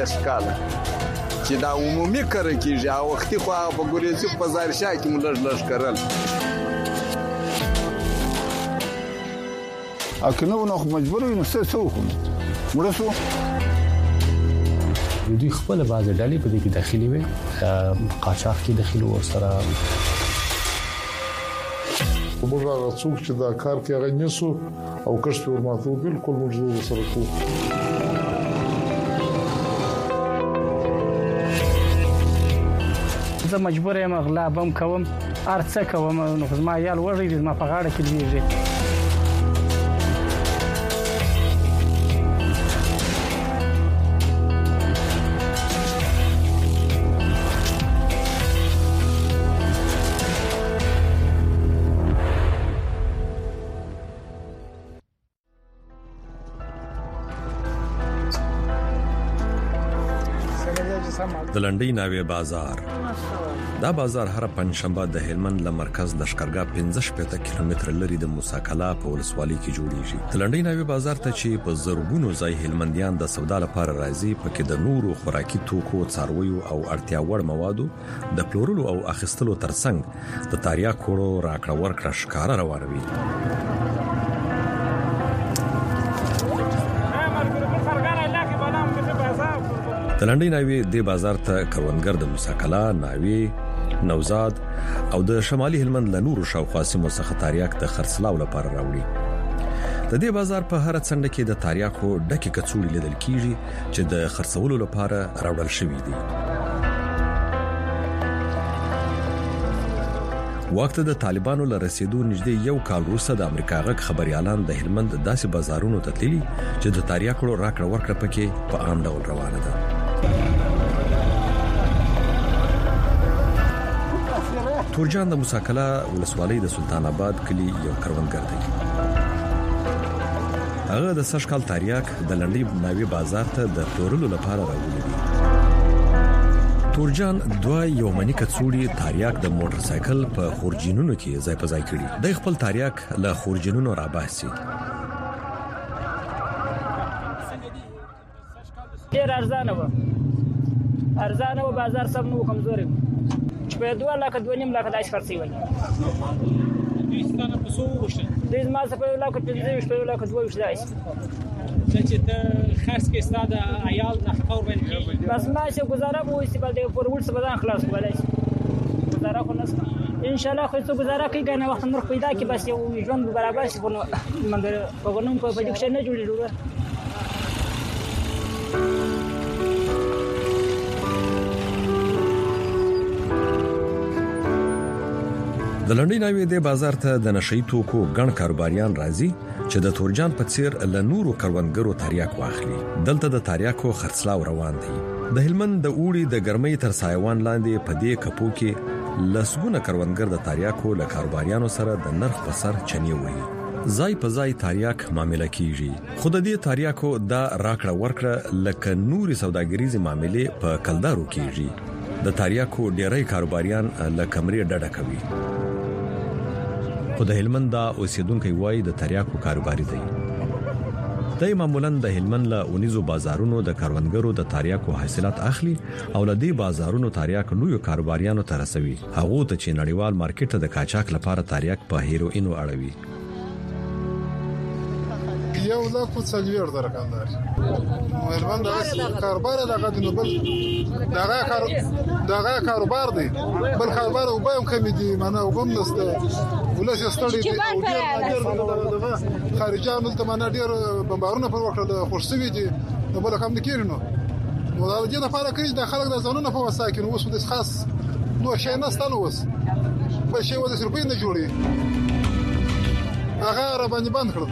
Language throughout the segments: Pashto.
کاله چې دا عمومي کار کیږي او وختي خو په ګورېزي په زارشا کې مولږ لږ کړل او کنه نو مجبور یو څه وکړو ورسو دوی خپل بعض ډلې په دې کې داخلي وي قاچاق کې داخلي ورسره موږ هغه څوک چې دا کار کوي هغه نسو او کښ په ورماتو بالکل موږ سره کوو زه مجبور یم غلا بم کوم ارڅه کوم نو زما یال وړي زما په غاړه کې دیږي د لنډۍ ناوې بازار دا بازار هر پنځشنبه د هلمند له مرکز لشکرګاه 15 کیلومتر لري د موسی کلا په ولسوالۍ کې جوړیږي د لنډۍ ناوې بازار ته چې په زرګونو ځای هلمندیان د سودا لپاره راځي پکې د نورو خوراکي توکو څارویو او اړتیا وړ موادو د پلورلو او اخیستلو ترڅنګ د تریاکو راکړه ورکړه ښکارا روانوي د لنډۍ ناوې د بازار ته کروندګر د موسی کلا ناوې نوزاد او د شمالي هلمند له نورو شاوخوا سیمو څخه تریاک د خرڅلاو لپاره راوړي د دې بازار په هر څنډه کې د تریاکو ډکه کڅوړې لیدل کیږي چې د خرڅولو لپاره راوړل شوې دي وخت د طالبانو له رسیدو نږدې یو کال وروسته د امریکا غږ خبريالان د هلمند داسې بازارونو ته تللي چې د تریاکو راکړه ورکړه پکې په عام ډول روانه ده تورجان د موسی کلا ولسوالۍ د سلطان آباد کلی یو کروندګر دی هغه د سشکال تریاک د لنډۍ ناوې بازار ته د پلورلو لپاره راوړي دي تورجان دوه یومنی کڅوړي تریاک د موټر سایکل په خورجینونو کې ځای په ځای کړي د خپل تریاک له خورجینونو راباسي ډیر ارزانه و بازار سم نو کمزوري چې په 2 لک 2.5 لک داش خرڅي وي دوی ستانه په سو وشته دوی ما څه په لک 15 په لک 2 وشته چې ته خاص کې ستاده عیال نفقه ورباندې بس ما چې گزاره مو وسی بل د پرول څه بدن خلاص کولای گزاره خو نسته ان شاء الله خو څه گزاره کوي کنه وخت نور پیدا کی بس یو ژوند برابر شي خو منګر په ګنوم په دې کې نه جوړیږي د لنډۍ ناوې د بازار ته د نشئی توکو ګڼ کاروباریان راځي چې د تورجان په څیر له نورو کروندګرو تریاک واخلي دلته د تریاکو خرڅلاو روان دي د هلمند د اوړي د ګرمۍ تر سایوان لاندې په دې کپو کې لسګونه کروندګر د تریاکو له کاروباریانو سره د نرخ په سر چنی وي ځای په ځای تریاک معاملې کیږي خود دې تریاکو دا راکړه ورکړه لکه نوري سوداګریزي معاملې په کلدارو کیږي د تریاکو ډېری کاروباریان له کمرې ډډه کوي خو د هلمند دا اوسیدونکو وای د تریاکو کاروباري دی دای معمولاً د هلمند له اونیزو بازارونو د کاروندګرو د تریاکو حاصلات اخلي او له دې بازارونو تریاک لوی کاروباریانو ته رسوي هغه ته چې نړیوال مارکیټ ته د کاچاک لپاره تریاک په هیروینو اړوي یو لک په څلور درکاندار مهربان دا کاروبار دغه د نوبل دغه کاروبار دی بل کاروبار او به کم دي معنا وبم نسته ولې ستړي دي او ډیر خارجان ته معنا ډیر بمبارونه پر وکړه د خورسوي دي بل کم نکیرنو نو دا د لپاره کې د خلک د ځانونو په وساکن اوس د خاص نو شي نه ستنه وس په شی و د سرپین نه جوړي هغه را باندې بند کړ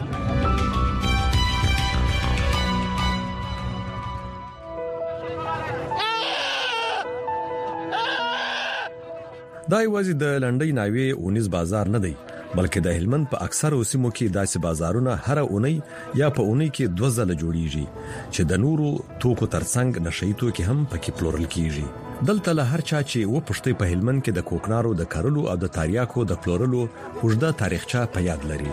دا یوازې د لنډۍ ناوې اونیز بازار نه دی بلکې د هلمند په اکثر سیمو کې داسې بازارونه هر اونۍ یا په اونۍ کې 2 ځله جوړیږي چې د نورو توکو ترڅنګ نشئی توکي هم پکې پلورل کیږي دلته له هر چا چې و پښتې په هلمند کې د کوکنارو د کرلو او د تریاکو د پلورلو اوږده تاریخچه په یاد لري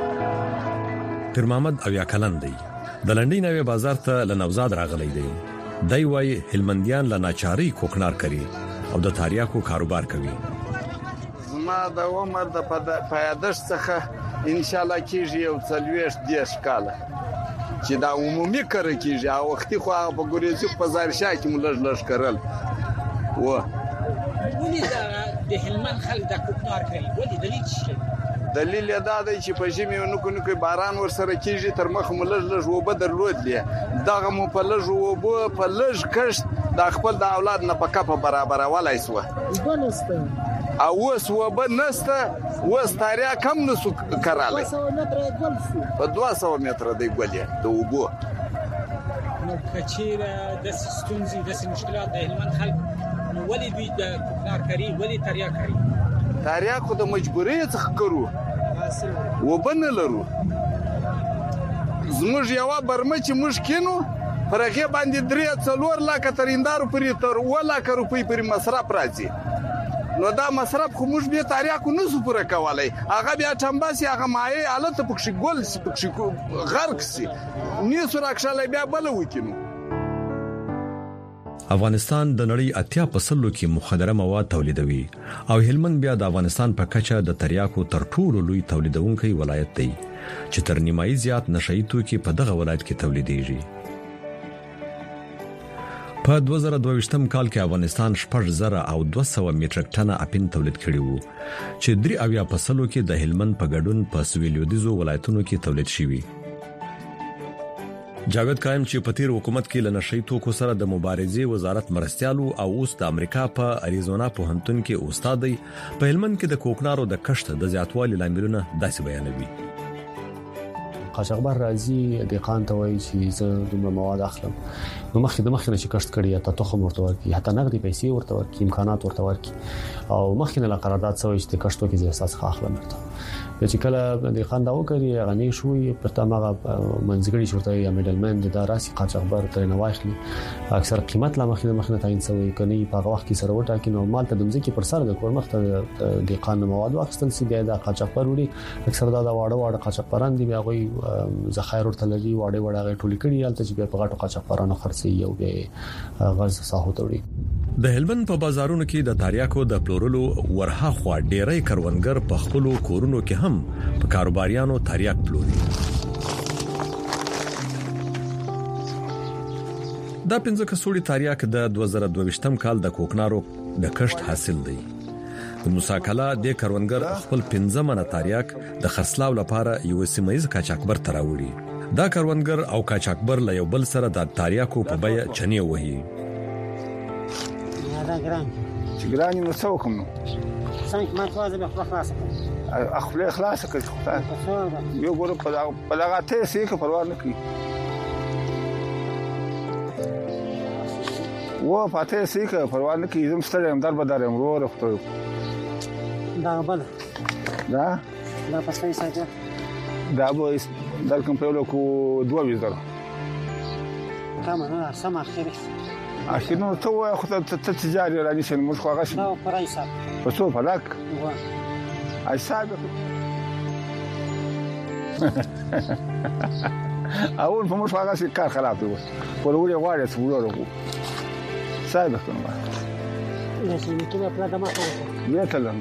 پیر محمد او یا کلن دی د لنډۍ ناوې بازار ته له نوزاد راغلی دی دای وای هلمندیان له ناچاري کوکنار کوي او د تریاکو کاروبار کوي. زما د عمر د پیدائش څخه ان شاء الله کېږي یو 40 کاله چې دا عمومي کار کېږي او وختي خو په ګورېزو په زارشا کې ملژ کرل و ولې د هلمند خلک د کوکنار کوي ولې دلیل څه دلیل دا دی چې په ژمي نو باران ور سره کېږي تر مخ ملژ وبه درلودلې دغه مو په لژ وبه په لژ کښ د خپل د اولاد نه په کپه برابر ولای سو او وس وبه نسته وس تاریا کم نسو کراله 200 متره ګل شو په 200 متره دی ګولې د وبو نو کچیره د ستونزې د مشکلات د هلمند خلک نو ولې دوی د کوکنار کوي ولې تریا کوي تاریا خو د مجبورۍ څخه کرو وبنه لرو زموږ یو برمه چې موږ کینو پرګه باندې 3-4 لک تریندارو پرې تر 1 لک روپۍ پرې مصرف راځي نو دا مصرف خو موږ به تاریا کو نسو پوره کولای هغه بیا ټمباسي هغه مایه حالت پکښ ګول پکښ غرق سي نیسو راکښاله بیا بل وکینو. افغانستان د نړۍ 80% کې مخدره مواد تولیدوي او هلمند بیا د افغانستان په کچه د تریاکو تر ټولو لوی تولیدونکي ولایت دی چې تر نیمایي زیات نشئی توکي په دغه ولایت کې تولیدېږي. په 2022 کال کې افغانستان 6,200 میټریک ټنه اپین تولید کړی وو چې 3% کې د هلمند په ګډون په سویلودیزو ولایتونو کې تولید شوی. جاوید قائم چې په تیر حکومت کې لنشئی توکو سره د مبارزې وزارت مرستيالو او اوس د امریکا په اریزونا پوهنتون کې استاد دی په هلمند کې د کوکنارو د کښت د زیاتوالي لاملونه داسې بیانوي. قاچاقبر راځي د قان ته وایي چې زه دومره مواد اخلم نو مخکې چې کښت کړی یا تخم ورته ورکړي حتی نقدي پیسې ورته ورکړي امکانات ورته ورکړي او مخکې نه قرارداد سوی چې کښتو کې اساس اخلم ورته چې کله د قان دا وکړي غني شوی په تمغه منځګړي شورته یا میډلمن د راسي قاچاقبر تر نه واخلي اکثر قیمت لا مخکې تعین سوی کني په هغه وخت کې سره وټا کې نو مال ته د مځکه پر سر د کورمخ ته د قان مواد واخستل سي د قاچاقبر وړي اکثر دا واړه قاچاقبران دي بیا غوي ذخایر ورته لري واړه ټولې کړي حالت چې په غاټو قاچاقبرانو خرڅي او به غاز ساحو توړي. د هلمند په بازارونو کې د تریاکو د پلورلو ورها خو ډېرې کروندګر په خپل کورونو کې هم په کاروباریانو تریاک پلوري. دا 15 کسوړي تریاک د 2022 کال د کوکنارو د کښت حاصل دی. د مساکله د کروندګر خپل 15 منه تریاک د خرڅلاو لپاره یو سیمایز قاچاقبر تراوړي. دا کروندګر او قاچاقبر له یو بل سره د تریاکو په بیه چنی وهي. چې ګرانی نو څو کوم نو څنګه ما توازه به خلاص اخلي خلاص کړه یو ګور په لغه ته سې کې پروا نه کوي و پاتې سې کې پروا نه کوي زم ستړم در بدر امرو وروخته دا بل دا پسې ساته دا به در کوم په لکو 2000 کم نه سم اخر اخر نو ته خو ته تجاري راني شنو مش خو غش نو پرایسه پسو فلک اي سابق اول په مش غش کار خراب دی ولولي غواړي څه وړو سابق نو لازم کله په دماغ وو تلم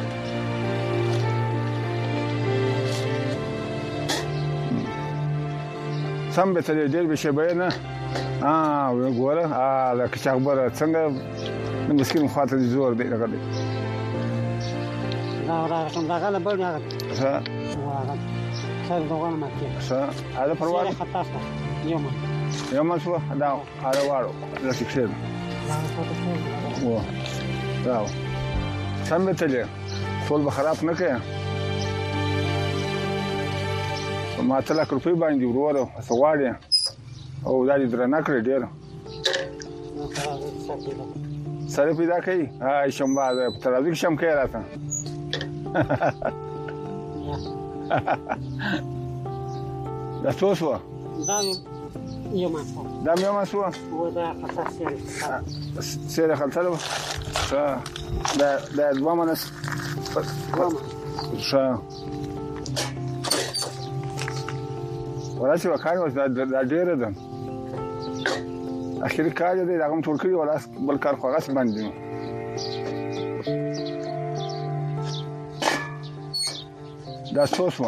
سم به تل ډېر به شي بیان وګوره دا قاچاقبر څنګه مسكين خاطر زور دی لګړي دا کوم دا غل بل نه ها سر دوغان مکه هذا پرواز خطافه يوم شو دا على وارو لا تكسر و دا سم به تل ټول بخراب نه کړي ما تل کړپې باندې وروره سواړې او دا دې درنه کړې ډېر سره پیدا کوي شمبا ترازی شم کې راته دا څه وو دا یو ماسو و دا حساسیت سره خلطلو دا دوه منس وراسي وکړ دا ډېر ده اخر کار دی هغه ټول کړی ولا بل کار خو هغه باندې دا څه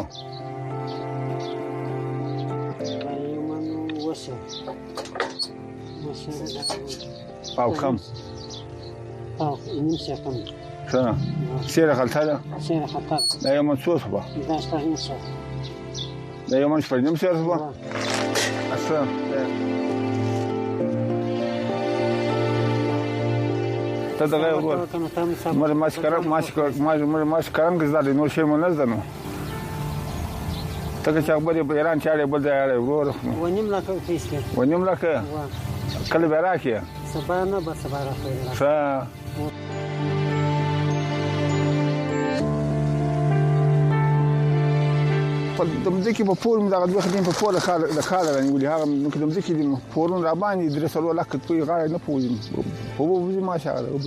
او کم او نمسه کم څه سیره خلطه ده سیره خلطه دا یو منصوص به دا ستاسو نمسه دا یو منصوص نمسه به اصلا ته دا غو مر ماش کارم گزارې نو شی مونږ نه زنو ته چې خبرې په ایران چاړې بل ځای ورور ونیم لا کوي ونیم لا کله به راکې سبا نه به سبا راځي په دمځکه په فورم دا غوښتل خدمت په فور خاله د خاله رانیولې هغه نو کوم دمځکه د فورم را باندې درسلو لکه په غاړه نه پوزم په وو ما شاء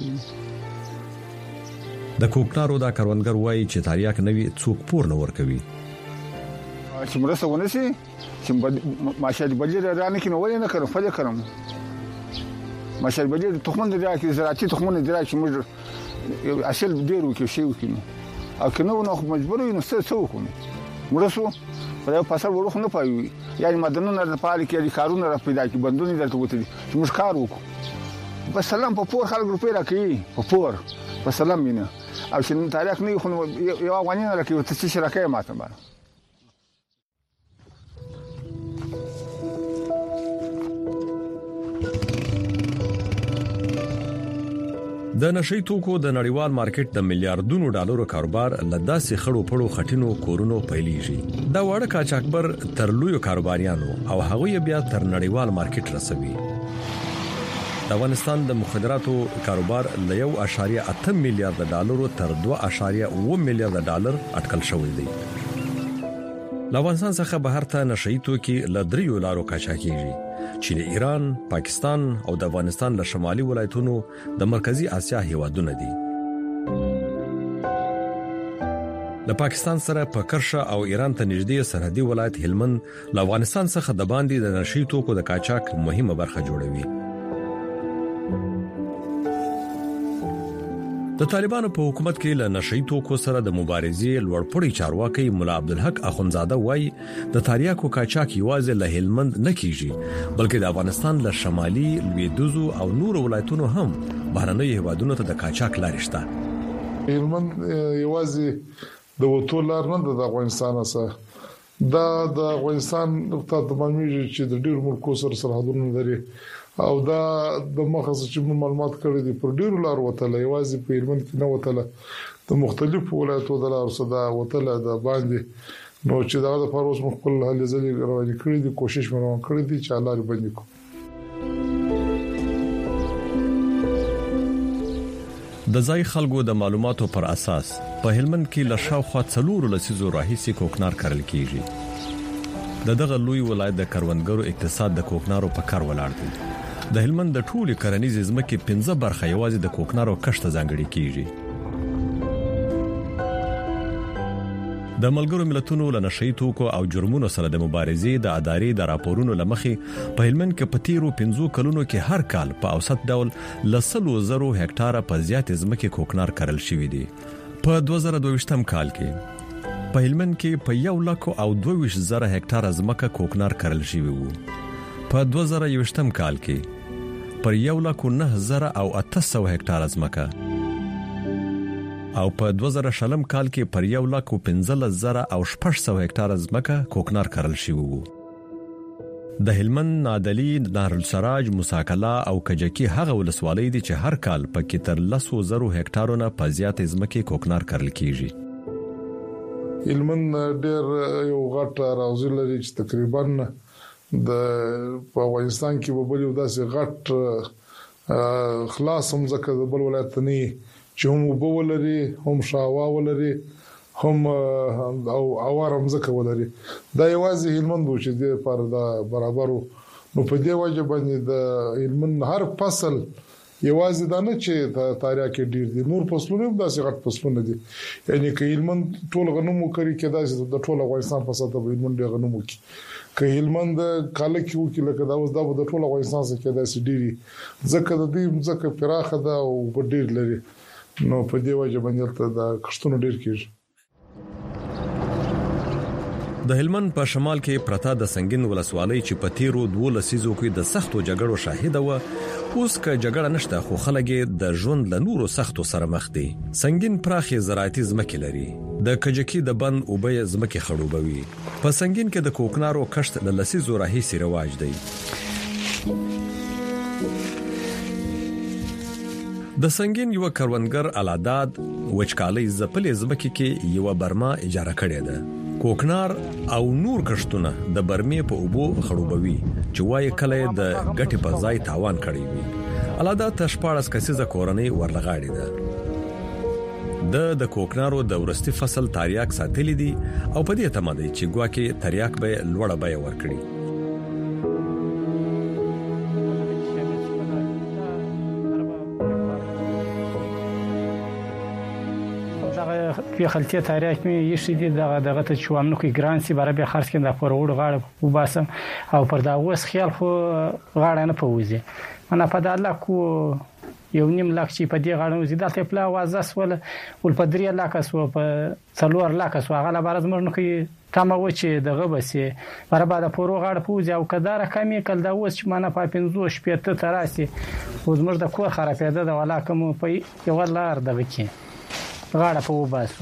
د کوکنارو دا کروندګر وایي چې تاریاک نوي څوک پور نه ور کوي چې مرسته ونشي چې ماشه د بجیر رانه کې نو ولې نه کړو فجر کړم ماشه د بجیر تخمن د راکې زراعتي تخمن د راکې موږ اصل ډیرو کې شی وکړو او کنه نو مجبور یو څه وکړو مرسو په یو فصل ورخ نه پایوي یعنی مدنونه د پاره کې کارونه را پیدا کی بندونه درته وته چې موږ کار وکړو په سلام په پور خلک روپې راکې په پور په سلام مینه او چې تاریخ نه خو یو غوښنه راکې ته چې شراکه ماته باندې د نشئی توکو د نړیوال مارکیټ د میلیارډونو ډالرو کاروبار لداسې خړو پړو خټینو کورونو پیلېږي دا وړه کاچاکبر تر لوی کاروباریانو او هغوی بیا تر نړیوال مارکیټ رسوي د افغانستان د مخدراتو کاروبار ل 1.8 میلیارډ ډالرو تر 2.9 میلیارډ ډالر اټکل شوی دی د افغانستان څخه بهر ته نشئی توکي ل 3 لارو کاچاکیږي چې د ایران، پاکستان او د افغانستان له شمالي ولایتونو د مرکزی اسیا هیوادونه دي. د پاکستان سره په کرشه او ایران ته نږدې سرحدي ولایت هلمند له افغانستان څخه د باندې د نشئی توکو د قاچاق مهمه برخه جوړوي. د طالبانو په حکومت کې له نشئی توکو سره د مبارزې لوړپوړی چارواکي مولا عبدالحق اخونزاده وایي د تاریاکو قاچاق یوازې له هلمند نه کیږي بلکې د افغانستان له شمالي لویدیځو او نور ولایتونو هم بهرنۍ هیوادونو ته د قاچاق لارې شته. هلمند یوازې د وټو لار نه د افغانستان سره د افغانستان ته د معلومیږي چې د ډیرو ملکو سره سرحدونه لري او دا د مخصص چې معلومات کړی دي پر ډیرو لار وتله یوازې په هلمند کې نه وتله د مختلفو ولایتو د لار صدا وتله د باندې نو چې دا د فاروس مخبل هلي ځلې روانې کړې دي کوشش روان کړی دي چې لار باندې کو. د ځای خلکو د معلوماتو پر اساس په هلمند کې ل شاوخوا 4 لسیزو راهیسې کوکنار کرل کیږي. دغه لوی ولایت د کروندګرو اقتصاد د کوکنارو په کار ولاړ دی. د هلمند د ټولي کرنیزې ځمکې 15 برخه یوازې د کوکنارو کښت ځانګړي کیږي. د ملګرو ملتونو له نشئی توکو او جرمونو سره د مبارزې د ادارې د راپورونو لمخې په هلمند کې په تیرو 15 کلونو کې هر کال په اوسط ډول ل 100,000 هکټاره په زیات ځمکې کوکنار کرل شوی دی. په 2022 کال کې په هلمند کې په 1,22,000 هکټاره ځمکه کوکنار کرل شوی وو. په 2021 کال کې پر 1,09,800 هکټاره ځمکه او په 2020 کال کې پر 1,15,600 هکټاره ځمکه کوکنار کرل شوی وو. د هلمند، نادعلي، نهرالسراج، موساکلا او کجکی هغه ولسوالۍ دي چې هر کال پکې تر 10,000 هکټارونو په زیات ځمکه کوکنار کرل کیږي. هلمند ډېر یو غټ راوځي لري چې تقریبا د افغانستان کې په بل یو داسې غټ خلاص هم ځکه د بل ولایت نه چې هم وبولري هم شاوا ولري هم او اوارم ځکه ولري دا یوازې هلمند و چې د پر د برابرو نو په دې وجه باندې د هلمند هر فصل یوازې دا نه چې د تاریخ ډیر دي نور فصلونه هم داسې غټ فصلونه دي یعنی که هلمند ټول غنمو کوي کې داسې د ټول افغانستان په سطح به هلمند غنمو کوي که هلمند کاله کې وکړي لکه دا اوس دا د ټول افغانستان څخه داسې ډيري ځکه د دې ځکه پراخه ده او په ډیر لري نو په دې وجه باندې ته د کښتونو ډیر کیږي د هلمند په شمال کې پرتا د سنگین ولسوالۍ چې په تیرو 12 لسیزو کې د سختو جګړو شاهد و اوس که جګړه نشته خو خلک د ژوند له نورو سختو سره مخ دي سنگین پراخي زراعتي ځمکې لري د کجکی د بند اوبه ځمکې خړوبوي په سنگین کې د کوکنارو کښت له لسیزو راهیسې رواج دی د سنگین یو کروندګر علاداد وچکالي زپلې ځمکې کې یو برما اجاره کړې ده کوکنار او نور کښتونه د برمې په اوبو خړوبوي چې وایي کله د ګټې په ځای تاوان کړی وي علاداد تشپارس کسیزه کورنۍ ورلغاړي ده د کوکنارو د ورستي فصل تاریاک ساتلی دي او په دې تمه دي چې ګواکې تاریاک به لوړه بیه ورکړي په خلتي تاریخ می یشي دي دغه ته چوامنو کې ګرانسي برابر خرڅ کړي د پروړ غاړه وباسم او پر دا اوس خیال خو غاړه نه پوزي انا په د الله کو یو نیم لاک چې په دې غاړه وزي د خپل وازس ولا ول په 3 لاک سو په 4 لاک سو هغه لپاره زمونږ کې تمه و چې دغه بسي برابر د پروړ غاړه پوزي او کدار کمی کل دا اوس چې مانه په 15 شپته تراسي او زمونږ د کور خرابېده د ولا کوم په یو لار دغه کې غاړه په وباسو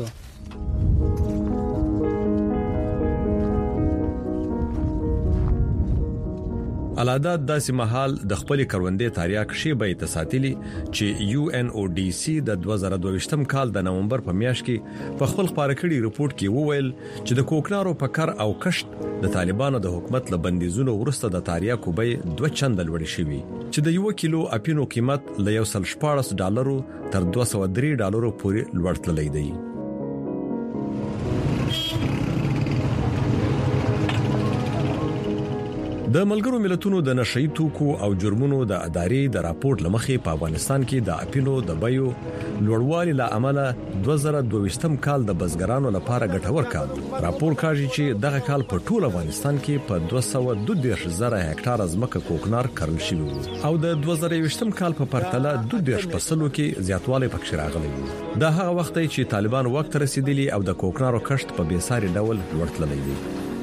علاداد داسې محل د خپل کروندې تاریخ شی به تساتلی چې UNODC د 2022م کال د نومبر په میاشت کې په خپل خبره کړي رپورت کې وویل چې د کوکنارو په کار او کشت د طالبانو د حکومت له بندیزونو ورسته د تاریخ به 2 چند لوړ شوی چې د 1 کیلو اپینو قیمت له $114 تر $203 پورې لوړ تللی دی د ملګرو ملتونو د نشئی توکو او جرمونو د ادارې د راپورټ لمخې په افغانستان کې د اپینو د بیو لوړوالي له امله 2022م کال د بزګرانو لپاره ګټور کال راپور کوي چې دغه کال په ټول افغانستان کې په 232,000 هکټار ځمکه کوکنار کرل شوی او د 2022م کال په پرتله 2 فصلو کې زیاتوالی پکې راغلی دا هغه وخت چې طالبان وخت رسیدلی او د کوکنارو کښت په بیساري ډول لوړ تللی دی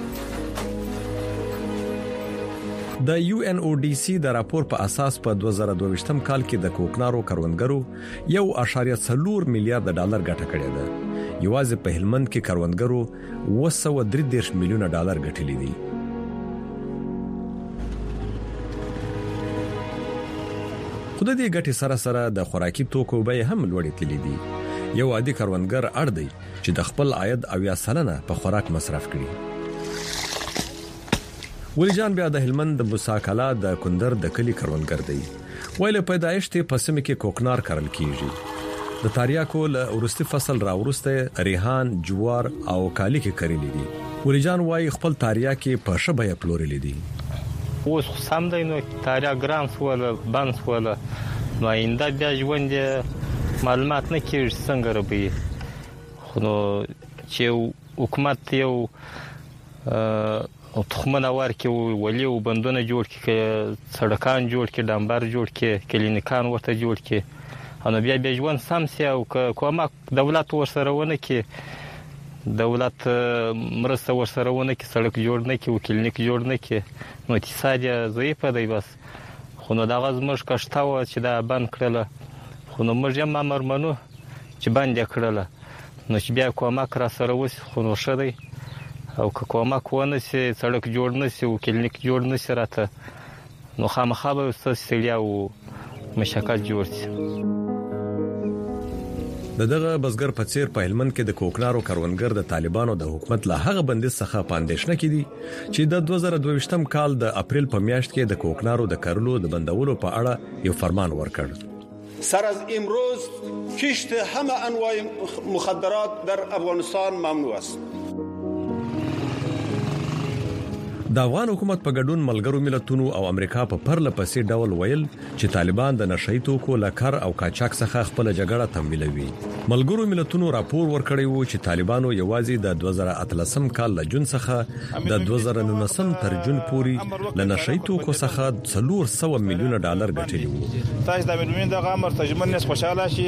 د UNODC د راپور په اساس په 2022م کال کې د کوکنارو کروندګرو 1.4 میلیارډ ډالر ګټه کړې ده یوازې په هلمند کې کروندګرو 233 میلیونه ډالر ګټلي دي خو د دې ګټې سره سره د خوراکي توکو بیې هم لوړې تللي دي یو عادي کروندګر اړ دی چې د خپل عاید او یا سلنه په خوراک مصرف کړي ولی جان بیا د هلمند د مساکلا د کندر د کلی کروندګر دی ویله پیدایش ته پسمه کې کوکنار کرل کیږي د تاریاکو له ورستي فصل راورسته ریحان جوار او کالی کې کړی دي ولی جان وای خپل تاریاکي په شبې پلورل دي اوس سم دی نو تاریاک ګرانس ولا بانس ولا نو آینده بیا ژوند معلومات نه کیږي څنګه ربي خو نو چې حکومت یو او تخمنه ورکې ولې وبندونه جوړ کړي سړکان جوړ کړي ډامبر جوړ کړي کلینیکان ورته جوړ کړي او بیا ژوند سم سي او کومه دولت ورسره ونه کړي دولت مرسته ورسره ونه کړي سړک جوړ نه کړي او کلینیک جوړ نه کړي نو اقتصاد ضعیف دی بس خو نو دا غزمش کښته و چې دا بند کړل خو نو موږ هم مرمنو چې بند کړل نو چې بیا کومه را سره وس خو نو شه دی او که کومک ونه سي سړک جوړ نه سي او کلینیک جوړ نه سي راته نو خامخا به ستړیا او مشکل جوړ سي دغه بزګر په څیر په هلمند کې د کوکنارو کروندګر د طالبانو د حکومت له هغه بندیز څخه پاندېشنه کړي چې د 2022م کال د اپریل په میاشت کې د کوکنارو د کرلو د بندولو په اړه یو فرمان ورکړ سر از امروز کشت همه انواع مخدرات در افغانستان ممنوع است د افغان حکومت په ګډون ملګرو ملتونو او امریکا په پرله پسې ډول ویل چې طالبان د نشئی توکو لکر او قاچاق څخه خپل جګړه تمویلوي. ملګرو ملتونو راپور ورکړی وو چې طالبانو یوازې د 2013 کال له جون څخه د 2019 تر جون پورې له نشئی توکو څخه $400 میلیون ګټلي وو. تاسو د ملمن د غامر ترجمن نس خوشاله شي.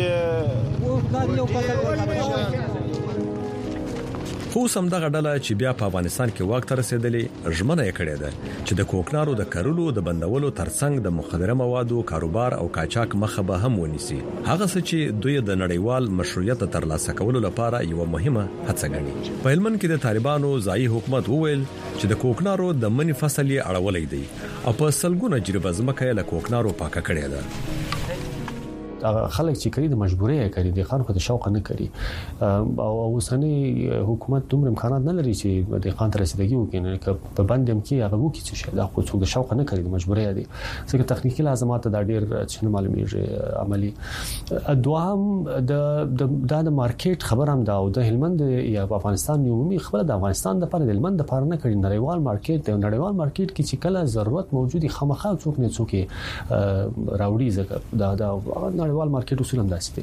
خو سم دغه ډله چې بیا په افغانستان کې واک ته رسیدلې ژمنه یې کړې ده چې د کوکنارو د کرلو د بندولو ترڅنګ د مخدره موادو کاروبار او قاچاق مخه به هم ونیسي. هغه څه چې دوی د نړیوال مشروعیت ترلاسه کولو لپاره یو مهمه هڅه ګڼي. په هلمند کې د طالبانو ځایي حکومت وویل چې د کوکنارو د منی فصل یې اړولې دی او په سلګونه جریبه ځمکه یې له کوکنارو پاکه کړې ده. خلک چې کوي د مجبورۍ کوي د خلکو د شوق نه کوي او اوسنی حکومت دومره امکانات نه لري چې د خان تر رسیدګي وکړي په باندې کې هغه وکړي چې دا خو څوک د شوق نه کوي د مجبورۍ دي ځکه تخنیکی لازمات دا ډیر چې معلومیږي عملی. دوام د مارکیټ خبر هم دا او د هلمند یا افغانستان عمومي خبره د افغانستان د لپاره د هلمند لپاره نه کوي. نړیوال مارکیټ د نړیوال مارکیټ کې چې کله ضرورت موجودي خامخا څوک نه څوک راوړي ځکه دا نړیوال مارکیټ اصول هم داسې دي.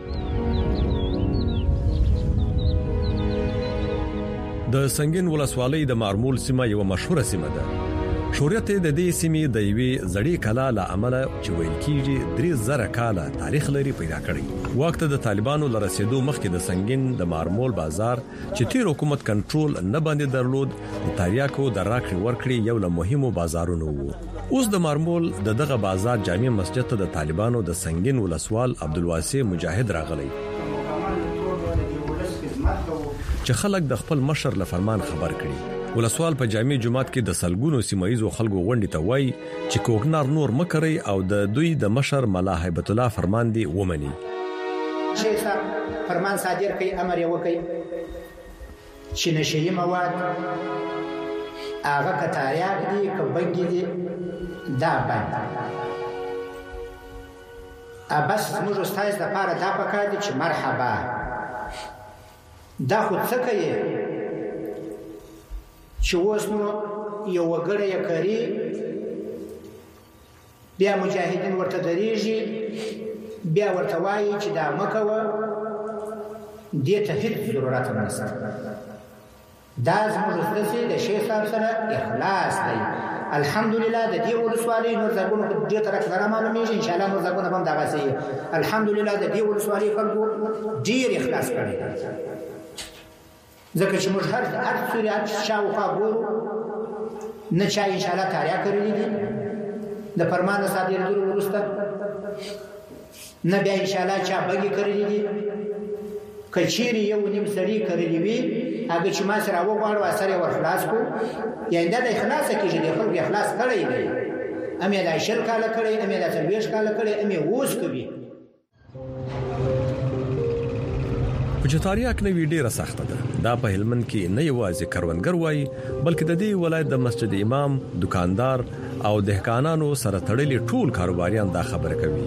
د سنگین ولسوالۍ د مارمول سیمه یو مشهوره سیمه ده. شهرت د دې سیمې د یوې زړې کلا له امله چې ویل کېږي 3000 کاله تاریخ لري پیدا کړی. وخت د طالبانو لرسېدو مخکې د سنگین د مارمول بازار چې تیر حکومت کنټرول نه باندې درلود د تاریاکو د راکړې ورکړې یو له مهمو بازارونو وو. اوس د مارمول دغه بازار جامع مسجد ته د طالبانو د سنگین ولسوال عبدالواسع مجاهد راغلی چې خلک د خپل مشر له فرمان خبر کړي. ولسوال په جامع جماعت کې د سلګونو سیمایزو خلکو غونډې ته وایي چې کوکنار نور مکري او د دوی د مشر ملا هیبت الله فرمان دی ومني. شیخ فرمان صادر کوي امر یې وکړي چې نشئی مواد هغه کتاریاک دي کبنګي دي دا باندې بس موږ استاد د پاره دا پکار دي چې مرحبا دا خو څه کوي چې اوس نو یو وګړی یې کوي بیا مجاهدین ورته درېږي بیا ورته وایي چې دا مکوه دې ته هیڅ ضرورت نشته. دا زموږ د شیخ صاحب سره اخلاص دی. الحمدلله د دې ولسوالۍ نور ځګونو دې طرف نه معلومیږي ان شاء الله نور ځګونه هم دا واسي. الحمدلله د دې ولسوالۍ خلکو ډیر اخلاص کړی ځکه چې موږ هر څوري شاوخوا ګورو نه چا ان شاء الله تاریخ کړی دي د فرمان صادرېدو وروسته نه بیا ان شاء الله چا بګي کړی دي کچيري یو نیم سړی کړی وي هغه چې ما سره وغواړو اثر ور خلاص کو یعنی دا د اخلاص کې چې خلک اخلاص کړی دی امې دا شر کاله کړی امې دا ترویش کاله کړی امې ووس کوي. پچتاریاک نوی ډیره سخته ده. دا په هلمند کې نه یوازې کروندګر وایي بلکې د دې ولایت د مسجد امام دکاندار او دهقانانو سره تړلي ټول کاروباریان دا خبره کوي.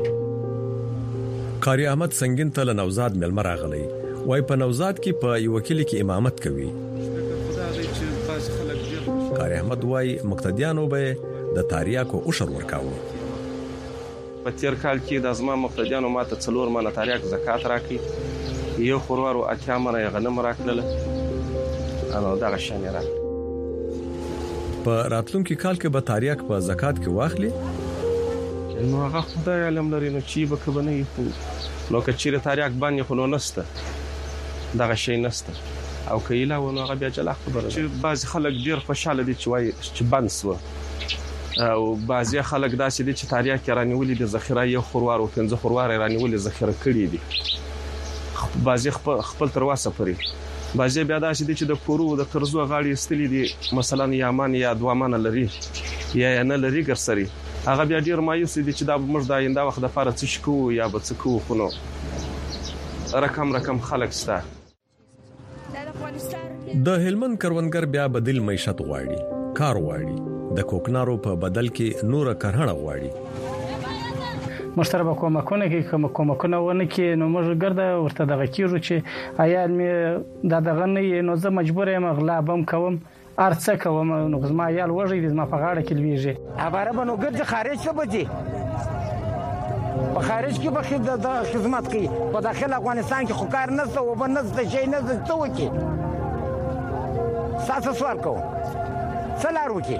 قاری احمد سنگین ته نوزاد ملمر راغلی وای په نوزاد کې په یو وکیل کې امامت کوي. قاری احمد وای مقتدیانو به د تاریاکو اشر ورکاوه. په تیر کال کې د ازما مقتدیانو ماته 4 منه تاریاک زکات راکړي یو خروارو اتیا منه غنم راکړل او دا غشان را په راتلونکي کال کې به تاریاک په زکات کې واخلي. نو هغه خدای علم لري نو چی به کبنه یو نو کچيره تاریاک باندې خو نو نسته دا غشي نسته او کایلا ونه هغه بیا جلا خبره چې بعض خلک ډیر خوشاله دي چې وای چې بنسو او بعضی خلک داسې دي چې تاریاک رانیولې د ذخیره یو خروار او 15 خروار رانیولې ذخیره کړې دي. بعضی خپل ترواسه پرې بعضی بیا داسې دي چې د کورو د قرضو غاړي استلې دي مثلا یامان یا دوامانه لري یا نه لري ګرسري هغه بیا ډیر مایوس دي چې دا موږ د آینده وخت د فارغ څه شکو یا به څه کو خو نو رقم خلک ستا. د هلمند کروندګر بیا بدیل معیشت غواړي کار غواړي د کوکنارو په بدل کې نور کرهڼه غواړي. مشترک کومکونه کې کومکونه ونه کې نو موږ ګرځه ورته دغه کیږو چې آیا مې دا دغه نه نو زه مجبور یم غلا بم کوم ارڅ کوم نو زما یال وږي زما په غاړه کې لويږي اباره بنو ګرځي خارج څه بچي په خارج کې به د خدمت کوي په داخل افغانستان کې خو کار نشته او بل نشته شي نه څه وکي تاسو سوال کوم څه لار وکي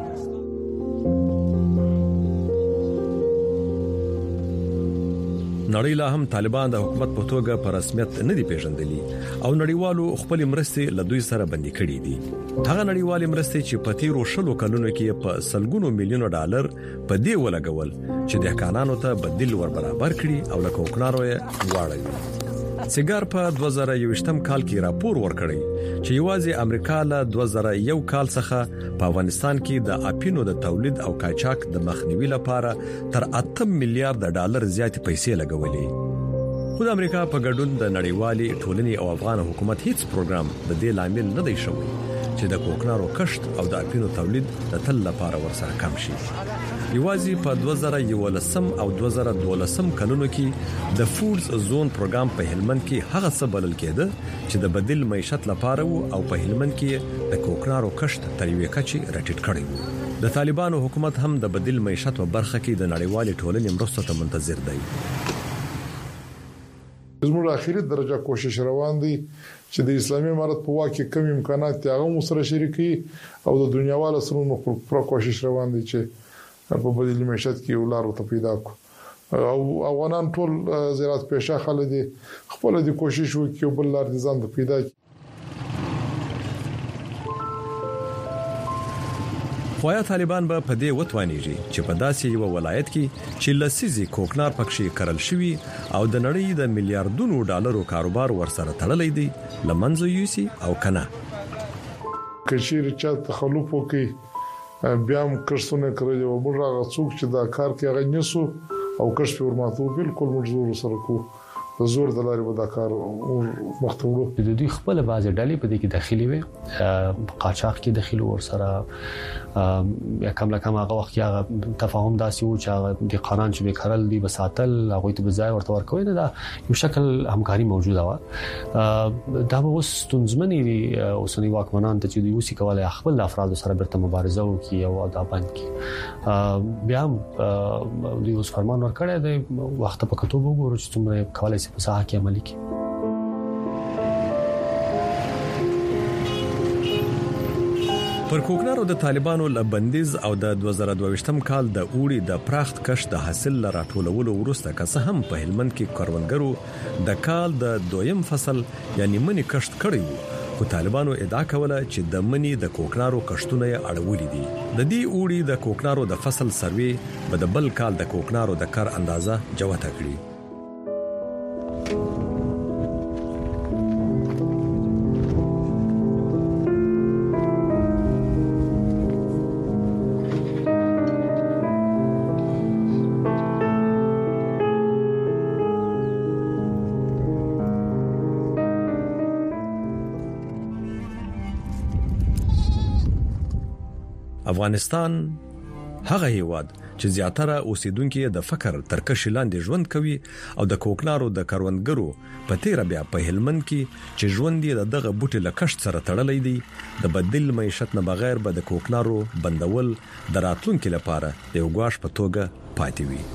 نړۍ لا هم طالبان د حکومت په توګه په رسمیت نه دی پیژندلي او نړیوالو خپل مرستې له دوی سره بندي کړې دي هغه نړیوالې مرستې چې په تیرو شلو کلونو کې په سلګونو میلیونو ډالر په دې ولګول چې د کانانو ته بدیل ور برابر کړي او له کوکنارو یې واړوي سیګار په 2021م کال کې راپور ورکړی چې یوازې امریکا له 2001 کال څخه په افغانستان کې د اپینو د تولید او قاچاق د مخنیوي لپاره تر 8 میلیارډ ډالر زیاتې پیسې لګولې خو د امریکا په ګډون د نړیوالې ټولنې او افغان حکومت هیڅ پروګرام د دې لامل نه دی شوی چې د کوکنارو کښت او د اپینو تولید د تل لپاره ورسره کم شي یوازې په 2011 او 2012 کلونو کې د فودز زون پروګرام په هلمند کې هغه څه بلل کېده چې د بدیل معیشت لپاره او په هلمند کې د کوکنارو کښت تر یوې کچې راټیټ کړی و د طالبانو حکومت هم د بدیل معیشت په برخه کې د نړیوالې ټولنې مرستو ته منتظر دی زموږ اخیری درجه کوشش روان دي چې د اسلامي امارت په واکه کم امکانات هغه مو سره شریکي او د دنیاوالو سره مو پر کوشش روان دي چې په بدیل معیشت کې ولر ته پیدا کو او افغانان ټول زراعت پېښه خلک دي خپل دي کوشش وکړي بل لار دي ځان ته پیدا خو طالبان به په دې وتوانیږي چې په داسې یو ولایت کې چې لسیزي کوکنار پکې کرل شوی او د نړۍ د میلیارډونو ډالرو کاروبار ورسره تړلې دي لمنځه یوسي او کنه کشیر چا تخلف وکي بیا هم کښونه کړی او موږ هغه څوک چې دا کار کوي هغه نسو او کښ په ورماتو بالکل مجبور سره کو زور د لارې به دا کار مختورو د دوی خپل بعض ډلې په دې کې داخلي وي قاچاق کې داخلي ور سره یا کم لکم هغه وخت هغه تفاهم داسي و چې د قانون چې به کړل دي بساتل هغه ته بځای ورته ورکوي نه دا یو شکل همکاري موجوده و دا به اوس تنظیمني اوسنی واکمنان ته چې دوی وسی کولای خپل افراد سره برته مبارزه وکړي او دا باندې کې بیا دوی اوس فرمان ورکړی دی وخت په کتو وګورو چې څومره کولای شي په ساحه کې عملي کړي پر کوکنارو د طالبانو لبندیز او د 2022م کال د اوړي د پراخت کښت د حاصل راټولولو وروسته که څه هم په هلمند کې کروندګرو د کال د دویم فصل یعنی منی کښت کړی وو خو طالبانو ادعا کوله چې د منی د کوکنارو کښتونه اړولې دي د دې اوړي د کوکنارو د فصل سروي به د بل کال د کوکنارو د کار اندازه جوته کړي افغانستان هغه هیواد چې زیاتره اوسیدونکو د فقر تر کشي لاندې ژوند کوي او د کوکنارو د کروندګرو په تیر بیا په هلمند کې چې ژوند یې دغه بوټي له کښت سره تړلې دي د بدیل معیشت نه بغیر به د کوکنارو بندول د راتلونکو لپاره د یو غواش په توګه پاتې وي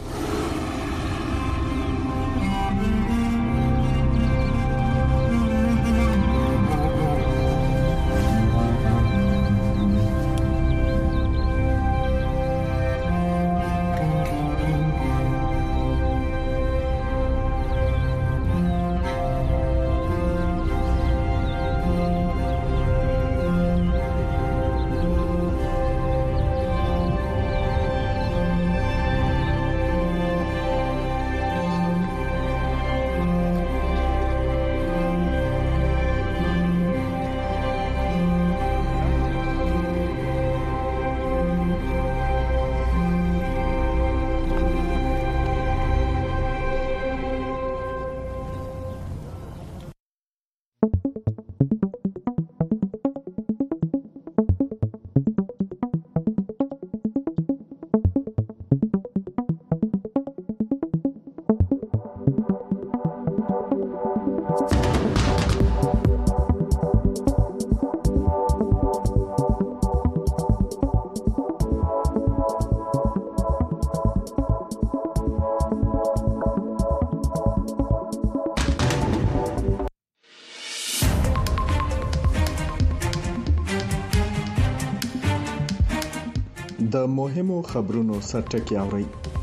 د مهمو خبرونو سرټکی اوري.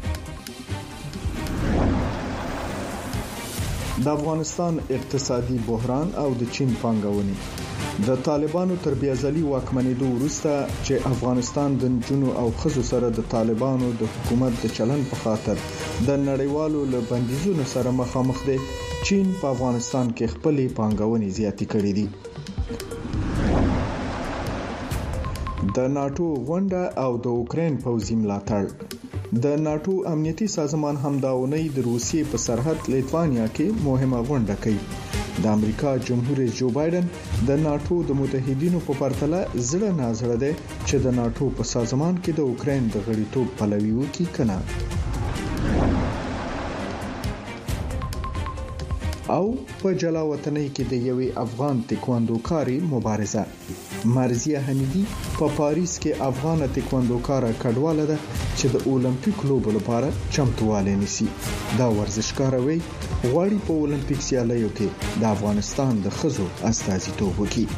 د افغانستان اقتصادي بحران او د چین پانګونې د طالبانو تر بیازلي واکمنېدو وروسته چې افغانستان د جنو او خزو سره د طالبانو د حکومت د چلن په خاطر د نړیوالو له بندیزونو سره مخامخ دی، چین په افغانستان کې خپلې پانګونې زیاتې کړې دي. د ناتو غونډه او د اوکرين پوځي ملاتړ. د ناتو امنیتي سازمان همداونی د روسیې په سرحد لیتوانیا کې مهمه غونډه کوي. د امریکا جمهور رئیس جو بایدن د ناتو د متحدینو په پرتله زړه نازړه دی چې د ناتو په سازمان کې د اوکرين د غړیتوب پلوي وکړي کنه. او په جلا وطنۍ کې د یوې افغان تکواندوکاري مبارزه. مرزیه حمیدی په پاریس کې افغان تکواندوکاره کډواله ده چې د اولمپیک لوبو لپاره چمتووالی نیسي. دا ورزشکاره وي غواړي په اولمپیک سیالیو کې د افغانستان د ښځو استازیتوب وکړي.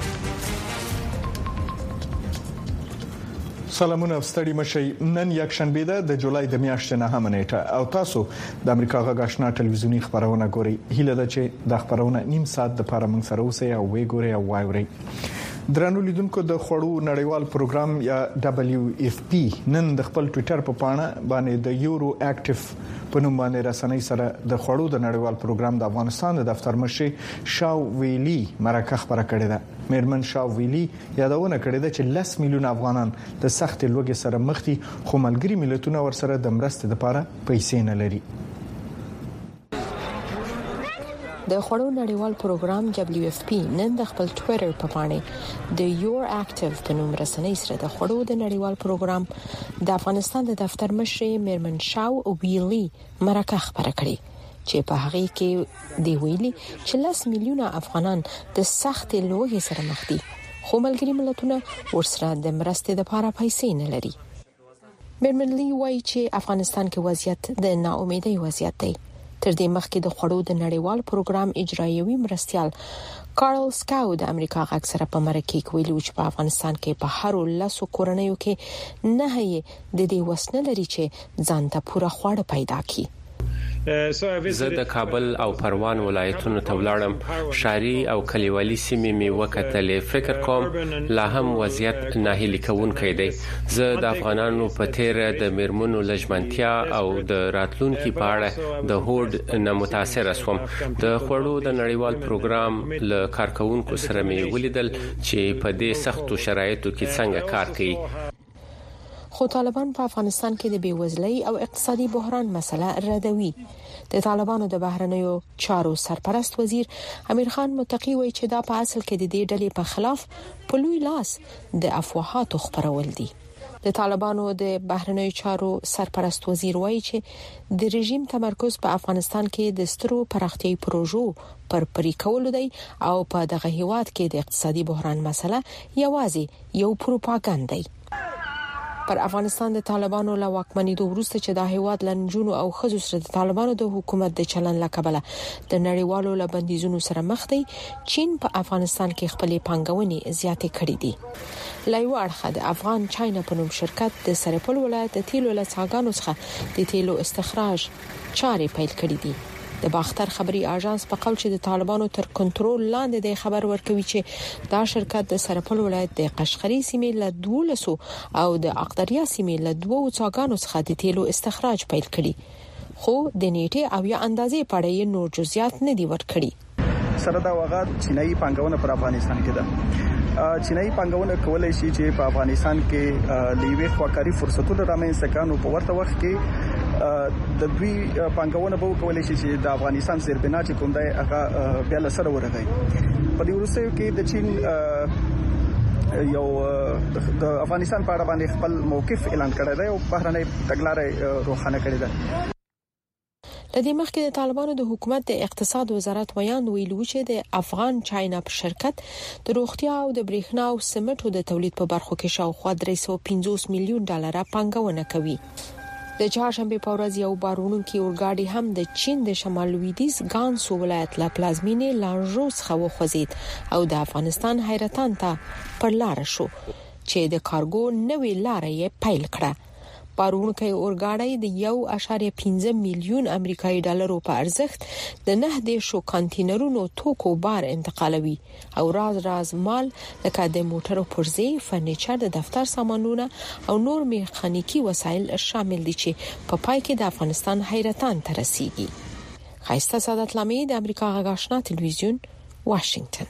سلامونه ستړي مشي. نن یک شنبه ده د جولای د میاشتې 9 نیټه او تاسو د امریکا غږ آشنا ټلویزیونی خبرونه ګورئ. هیله ده چې د خبرونه نیم ساعت د لپاره موږ سره اوسئ او وګورئ او واورئ. درنو لیدونکو د خوړو نړیوال پروګرام یا WFP نن د خپل ټوئیټر په پاڼه باندې د یورو اکټیو په نوم باندې رسنۍ سره د خوړو د نړیوال پروګرام د افغانستان د دفتر مشر شاو ویلی مرکه خبره کړې ده. میرمن شاو ویلی یادونه کړې ده چې 10 میلیون افغانان د سخت لوږې سره مخ دي، خو ملګری ملتونه ورسره د مرستې لپاره پیسې نه لري. د خوړو نړیوال پروګرام WFP نن د خپل ټوئیټر په پاڼه د یور اکټیو په نوم رسنۍ سره د خوړو د نړیوال پروګرام د افغانستان د دفتر مشر میرمن شاو ویلی مرکه خبره کړې چې په هغه کې دی ویلي چې 10 میلیونه افغانان د سخت لوږې سره مخ دي، خو ملګری ملتونه ورسره د مرستې لپاره پیسې نه لري. میرمن لی وایي چې افغانستان کې وضعیت د ناامیدۍ وضعیت دی. تر دې مخکې د خوړو د نړیوال پروګرام اجرایوي مرستيال کارل سکاو د امریکا غږ سره په مرکه کې ویلي چې په افغانستان کې په هر 10 کورنیو کې نه هي د دې وسنه لري چې ځان ته پوره خواړه پیدا کړي. زه د کابل او پروان ولایتونو ته ولاړم. شهري او کلیوالي سیمې مې وکتلې. فکر کوم لا هم وضعیت ناهیلي کوونکی دی. زه د افغانانو په تیر د میرمنو لجمنتیا او د راتلونکو په اړه د هوډ نه متاثر شوم. د خوړو د نړیوال پروګرام له کارکونکو سره مې ولیدل چې په دې سختو شرایطو کې څنګه کار کوي. خو طالبان په افغانستان کې د بیوزلۍ او اقتصادي بحران مسله ردوي. د طالبانو د بهرنیو چارو سرپرست وزیر امیر خان متقی وایي چې دا په اصل کې د دې ډلې په خلاف په لوی لاس د افواهاتو خبرول دي. د طالبانو د بهرنیو چارو سرپرست وزیر وایي چې د رژیم تمرکز په افغانستان کې د سترو پراختیايي پروژو پر پرې کول دی او په دغه هیواد کې د اقتصادي بحران مسله یوازې یو پروپاګاندا دی. پر افغانستان د طالبانو له واکمنېدو وروسته چې د هیواد لنجونو او خزو سره د طالبانو د حکومت د چلن لکبله د نړیوالو لبندیزونو سره مخ دی، چین په افغانستان کې خپلې پانګونې زیاتې کړې دي. لایو اړخه د افغان چاینا په نوم شرکت د سرپل ولایت د تیلو له څاګانو څخه د تیلو استخراج چارې پیل کړې دي. د باختر خبري اژانس په قول چې د طالبانو تر کنټرول لاندې د خبر ورکوي چې دا شرکت د سرپل ولایت د قشقري سیمې له 12 او د اقدریا سیمې له 2 څاګانو څخه د تیلو استخراج پیل کړي، خو د نیټه او یا اندازې په اړه نور جزئیات نه دي ورکړي. سره دا وغه چینایي پانګونه پر افغانستان کې ده. چینایي پانګونه کولای شي چې په افغانستان کې لیوي خواکاري فرصتونه رامنځته کړي. په ورته وخت کې د دوی پانګونه به کولای شي چې د افغانستان زیربنا چې کوم دی هغه بیا له سره ورغی. په دې وروستیو کې د چین یو د افغانستان په اړه باندې خپل موقف اعلان کړی دی او بهرنۍ تګلارې روښانه کړې ده. لدې مخکې د طالبانو د حکومت د اقتصاد وزارت ویان ویلو چې د افغان چاینا په شرکت د روغتیا او د برېښنا او سمټو د تولید په برخو کې شاوخوا 350 میلیون ډالر پانګونه کوي. د چهارشنبه په ورځ یو بارونکي اورګاډي هم د چین د شمال لویدیځ ګانسو ولایت له پلازمینې لانجو څخه وخوځید او د افغانستان حیرتان ته پر لار شو. چې د کارګو نوې لارې پیل کړه. پارونکو اورګاډي د 1.15 میلیون امریکایي ډالرو په ارزښت د 9 کانټینرونو توکو بار انتقالوي او راز مال لکه د موټرو پرزې، فرنیچر، د دفتر سامانونه او نور میخانیکي وسایل شامل دي چې په پای کې د افغانستان حیرتان ته رسیږي. خایسته سعادت لامي د امریکا غږ آشنا تلویزیون، واشنگټن.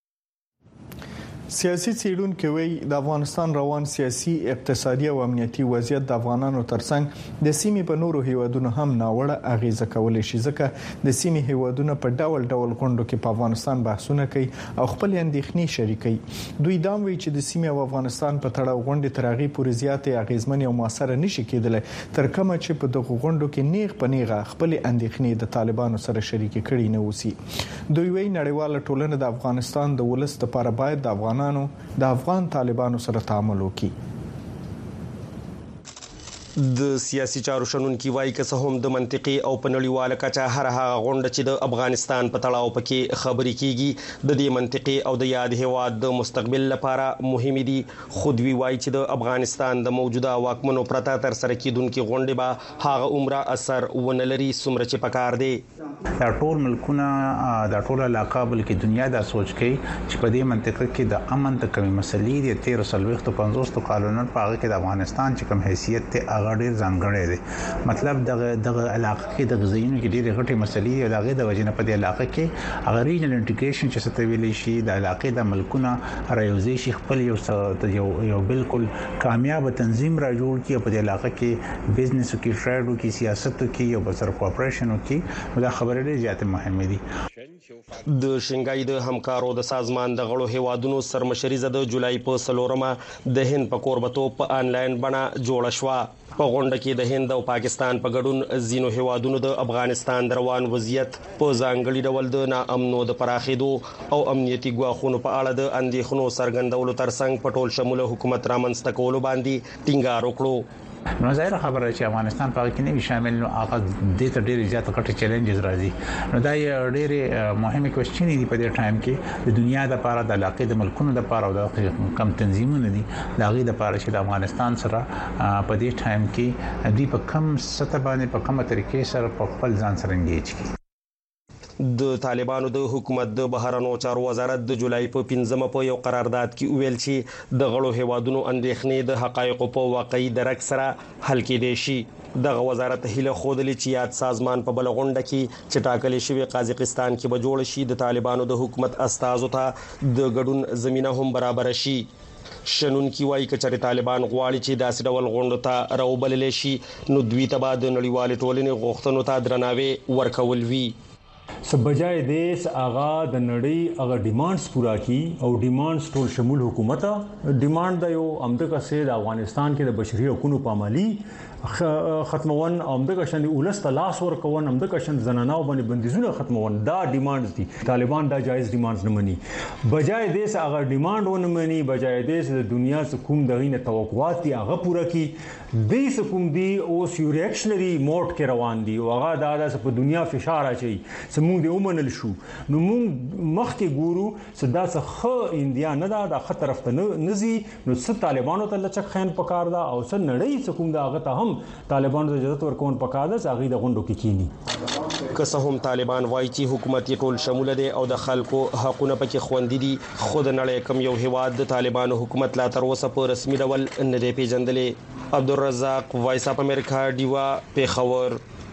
سیاسي څېړونکو وایي د افغانستان روان سیاسي، اقتصادي او امنیتي وضعیت د افغانانو ترڅنګ د سیمې په نورو هیوادونو هم ناوړه اغیزه کولای شي، ځکه د سیمې هیوادونو په ډول غونډو کې په افغانستان بحثونه کوي او خپل اندېښنې شریکوي. دوی دا وایي چې د سیمې او افغانستان په تړاو غونډې تر هغه پورې زیاتې اغیزمن او موثر نشي کېدلی تر کومه چې په دغه غونډو کې نیغ په نیغه خپل اندېښنې د طالبانو سره شریک کړي نه وسی. دوی وایي نړیواله ټولنه د افغانستان د ولس لپاره باید د افغان طالبانو سره تعامل وکړي. د سیاسي چارو شنونکي وایي که څه هم د منطقي او په نړیواله کچه هر هغه غونډه چې د افغانستان په تړاو پکې خبرې کیږي د دې منطقي او د یاد هیواد د مستقبل لپاره مهمه دي، خو دوی وایي چې د افغانستان د موجوده واکمنو پرته تر سره کیدونکو غونډې به هغه عمره اثر ونه لري څومره چې پکار دی. دا ټول ملکونه د ټول علاقه بلکې دنیا دا سوچ کوي چې په دې منطقه کې د امن د کمی مسلې د 1350 کالونو په هغه کې د افغانستان چې کوم حیثیت ته هغه ډیر ځانګړی دی. مطلب دغه علاقه کې د غزینو کې ډېر غټي مسلې او دغه د وجنه په دې علاقه کې هغه ریجنل انټیګریشن چې څه ویل شي د علاقې د ملکونه رايوځي شي خپل یو بالکل کامیاب تنظیم را جوړ کړي په دې علاقه کې بزنس او کې ټریډ او کې سیاست او کې یو بسر کوآپریشن او کې دا خبره ډېره زیاته مهمه دي. د شنګای د همکارو د سازمان د غړو هیوادونو سرمشري د جولای په 4مه د هند په کوربتو په انلاین بڼه جوړ شو. په غونډه کې د هند او پاکستان په ګډون زینو هیوادونو د افغانستان د روان وضعیت په ځانګړي ډول د ناامنو د پراخېدو او امنیتي ګواښونو په اړه د اندېښنو څرګندولو ترڅنګ په ټول شموله حکومت رامنځته کولو باندې ټینګار وکړو. نو ظاهر خبره چې افغانستان په کې نه شامل نو هغه د ډېر زیات غټ چیلنجز راځي. نو دا ډېر مهمه کوېسچن دی په دې ټایم کې د دنیا د لپاره د علاقې د ملکونو د لپاره او د کم تنظیمونو دي دا غي د لپاره چې د افغانستان سره په دې ټایم کې دوی په کم سطح باندې په کومه طریقې سره په خپل ځان سره انګیج کړي. د طالبانو د حکومت د بهرنیو چارو وزارت د جولای په 15مه په یو قرارداد کې ویل چې د غړو هیوادونو اندېښنې د حقایقو په واقعي درک سره حل کېدای شي. دغه وزارت هیله خوده چې یاد سازمان په بل غونډه کې چې ټاکل شوی قازقستان کې به جوړ شي د طالبانو د حکومت استازو ته د ګډون زمينه هم برابر شي. شنونکي وایي چې طالبان غواړي چې داسې ډول غونډو ته راوبلل شي نو دوی ته به د نړیوال ټولنې غوښتنو ته درناوی ورکول وي. بجای دیس آغا د نړۍ هغه ډیمانډز پورا کی او ډیمانډز ټول شمول حکومت ډیمانډ د یو امدغه سه د افغانستان کې د بشري حقوقو پامالي ختمون امدغه شند ولست لاس ور کوون امدغه شند زنانو باندې بندیزونه ختمون دا ډیمانډز دي. طالبان دا جایز ډیمانډز نه مني. بجای دیس هغه ډیمانډ ونه مني. بجای دیس د دنیا حکومت دغه نه توقعات دي هغه پورا کی د حکومت دی او یو ریاکشنری موډ کې روان دي او هغه د په دنیا فشار اچي سمون دی ومنل شو. نو مونږ مخکې ګورو صدا څخه انډیا نه دا د خطر طرف ته نزي نو څه طالبانو ته لچک خین پکار دا او څه نړۍ حکومت دا هغه ته هم طالبانو ته اجازه ورکون پکار دا هغه د غونډو کې کینی. که څه هم طالبان وایي چې حکومت ټول شمول دی او د خلکو حقونه پکې خوندي دي خو د نړۍ کم یو هیواد د طالبانو حکومت لا تر اوسه په رسمي ډول نه دی پیژندلې. عبدالرزاق وایس اپ امریکا دیوا پیښور.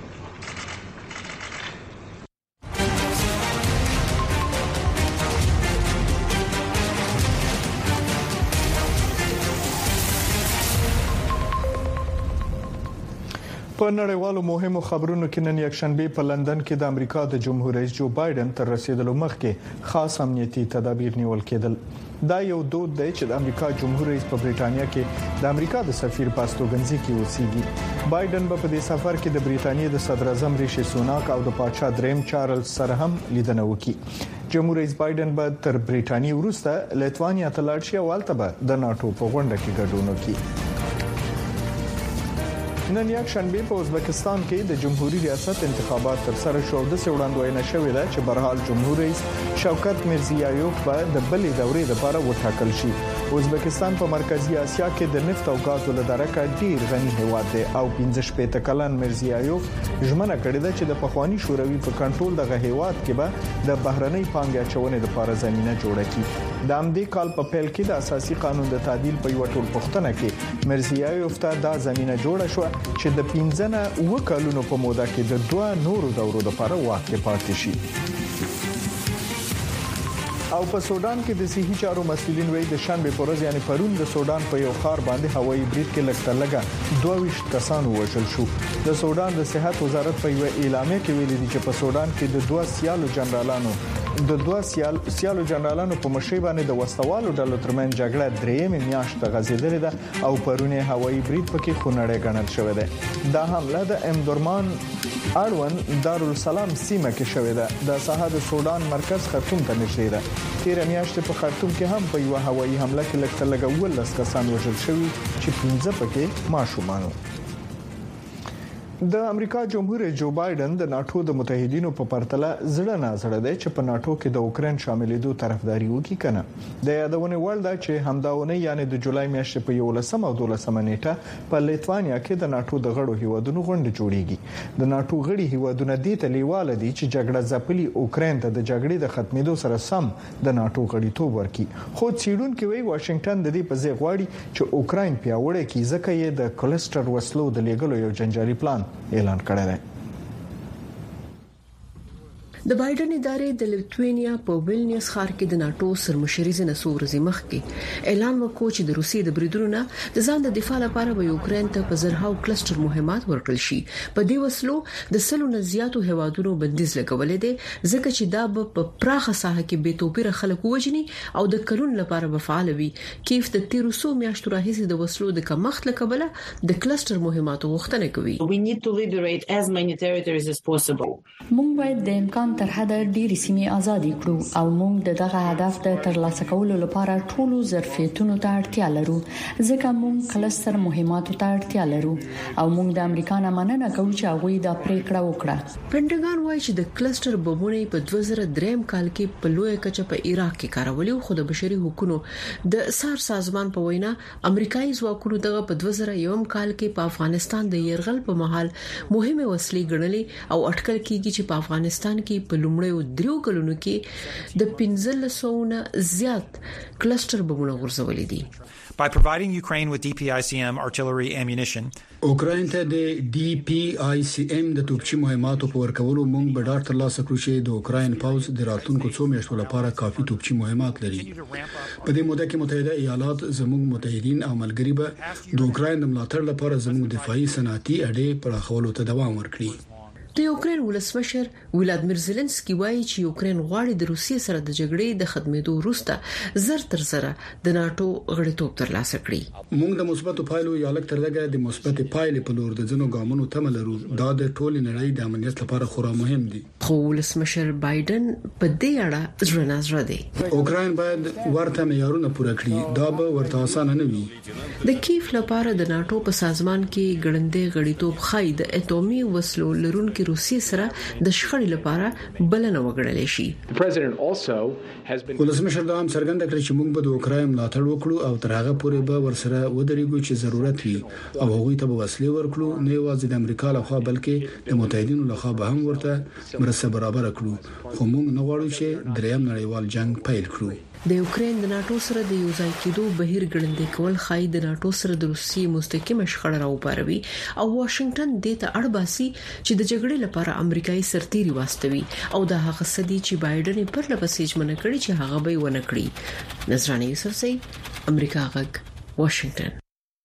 په نړیوالو مهمو خبرونو کې نن یکشنبه په لندن کې د امریکا د جمهور رئیس جو بایدن تر رسیدلو مخکې خاص امنیتي تدابیر نیول کېدل. دا یو دود دی چې د امریکا جمهور رئیس په بریټانیا کې د امریکا د سفیر پاستوګنځي کې اوسېږي. بایدن په دې سفر کې د بریټانیا د صدر اعظم ریشي سوناک او د پادشاه دریم چارلز سره هم لیدنه وکړي. جمهور رئیس بایدن به تر بریټانیا وروسته لیتوانیا ته لاړ شي او هلته به د ناتو په غونډه کې ګډون وکړي. نن یک شنبه په ازبکستان کې د جمهوریت ریاست انتخابات تر سره شو. د وړاندوینه شوې ده چې برحال جمهور رئیس شوکت میرزیایوف به د بلې دورې لپاره وټاکل شي. ازبکستان په مرکزی اسیا کې د نفت او غازو له درکه ډیر غني هیواد دی او 15 کلن مرزیایوف ژمنه کړې ده چې د پخوانی شوروي په کنټرول دغه هیواد کې به د بهرنۍ پانګې اچونې لپاره زمينه جوړه کړي. د امدې کال په پیل کې د اساسي قانون د تعدیل په یو ټول پښتنه کې مرزیایوف ته دا زمينه جوړه شو چې د 15 کلونو په موده کې د 2 نورو دورو لپاره واک کې پاتې شي. او په سودان کې د صحي چارو مسؤلین وایي د شنبه په ورځ یعنی پرون د سودان په یو ښار باندې هوایي برید کې لګتلګه 22 کسان وژل شو. د سودان د صحت وزارت په یو اعلامیه کې ویلي دي چې په سودان کې د 2 سیالو جنرالانو په مشرۍ باندې د وسوالو ډلو ترمن جګړه درېمه میاشت غزیدلې ده او پرونه هوایي برید پکې خونړی ګڼل شوې ده. دا حمله د امدورمان اړوند دارالسلام سیمه کې شوې ده. د ساحه د سودان مرکز خرطوم ته نږدې ده. تیر میاشت په خرطوم کې هم په یو هوایي حمله کې لګتلګه 12 کسان وژل شوي چې 15 پکې ماشومان وو. د امریکا جمهور جو بایدن د ناتو د متحدینو په پرتله زړه نازړه دی چې په ناتو کې د اوکرين شاملېدو طرفداري وکړي کنه. د یادونه وړ ده چې همداونه یعنی د جولای میاشتې په 11 او 12 نیټه په لیتوانیا کې د ناتو د غړو هیوادونو غونډه جوړیږي. د ناتو غړي هیوادونه د تلیواله دي چې جګړه ځپلي اوکرين ته د جګړې د ختمېدو سره سم د ناتو غړیتوب ورکړي. خو څېړونکو وایي واشنگټن د دې په ځای غواړي چې اوکرين پیاوړی کړي ځکه یې د کلستر وسلو د لیږلو یو جنجالي پلان اعلان کړی دی. د بایدن ادارې د لیتوانیا په ویلنیوس ښار کې د ناتو سرمشري زنسورزي مخکې اعلان وکړ چې د روسیې د بریدونو نه د ځان د دفاع لپاره به یوکرين ته په زرهاو کلستر مهمات ورکړل شي. په دې وسلو د سلو نه زیاتو هوادونو بندیز لګولې دي ځکه چې دا په پراخه ساحه کې به توپیر خلک وژني او د کلون لپاره به فعال وي. کیف د 1300 میاشتو راهیسې د وسلو د کمښت لکبله د کلستر مهماتو غوښتنه کوي. We need to liberate as many territories as possible. موږ باید د امکان تر حده ډېری سیمې آزاد کړو او موږ دغه هدف د ترلاسه کولو لپاره ټولو ظرفیتونو ته اړتیا لرو ځکه موږ کلستر مهماتو ته اړتیا لرو او موږ د امریکا نه مننه کوو چې هغه دا پریکړه وکړه. پنټاګان وايي چې د کلستر بمونه په 2003 کال کې په لوی کچه په عراق کې کارولي خو د بشري حقوقو د سار سازمان په وینا امریکایي ځواکونو دغه په 2001 کال کې په افغانستان د يرغل په مهال مهمه وسلې ګڼلې او اټکل کیږي چې په افغانستان کې په لومړی دریو کلونو کې د 1500 نه زیات کلستر بمونه غورځولې دي. By providing Ukraine with DPICM artillery ammunition, اوکراین ته د DPICM د توپچي مهماتو په ورکولو موږ به ډاټ ترلاسه کړو چې د اوکراین پوز د راتلونکو څو میاشتو لپاره کافي توپچي مهمات لري. په دې موده کې متحده ایالات زموږ متحدین او ملګري به د اوکراین د ملاتړ لپاره زموږ دفاعي صنعتي اډې پراخولو ته دوام ورکړي. د یوکرين ولسمشر ولادیمیر زيلنسکي وایي چې یوکرين غواړي د روسیې سره د جګړې د ختمېدو وروسته زر تر زره د ناتو غړیتوب ترلاسه کړي. موږ د مثبتو پایلو یا لکه ترلګه د مثبت پایلې په لور د ځنو ګامونو تمه لرو. دا د ټول نړۍ د امنیت لپاره خورا مهم دي. خو ولسمشر بایدن په دې اړه ځړ نظر دی. اوکرين باید ورته معیارونه پوره کړي. دا به ورته اسانه نه وي. د کیف لپاره د ناتو په سازمان کې ګړندې غړیتوب خای د اټومي وسلو لرونکو روسیې سره د شخړې لپاره بلنه وګړلې شي. ولسمشر دا هم څرګنده کړې چې موږ به د اوکراین ملاتړ وکړو او تر هغه پورې به ورسره ودرېږو چې ضرورت وي او هغوی ته به وسلې ورکړو نه یوازې د امریکا لخوا بلکې د متحدینو لخوا به هم ورته مرسته برابر کړو. خو موږ نه غواړو چې دریم نړیوال جنگ پیل کړو. د یوکرين د ناتو سره د یو ځای کېدو بهیر ګړندې کول خای د ناتو سره د روسي مستقیمه شخړه راوپاروي او واشنگټن دې ته اړباسي چې د جګړې لپاره امریکایي سرتيري واستوي او د هغه سدي چې بایدن پر لپسې ژمنه کړې چې هغه به ونه کړی. نظرانه یوسفزئی، امریکا غږ، واشنگټن.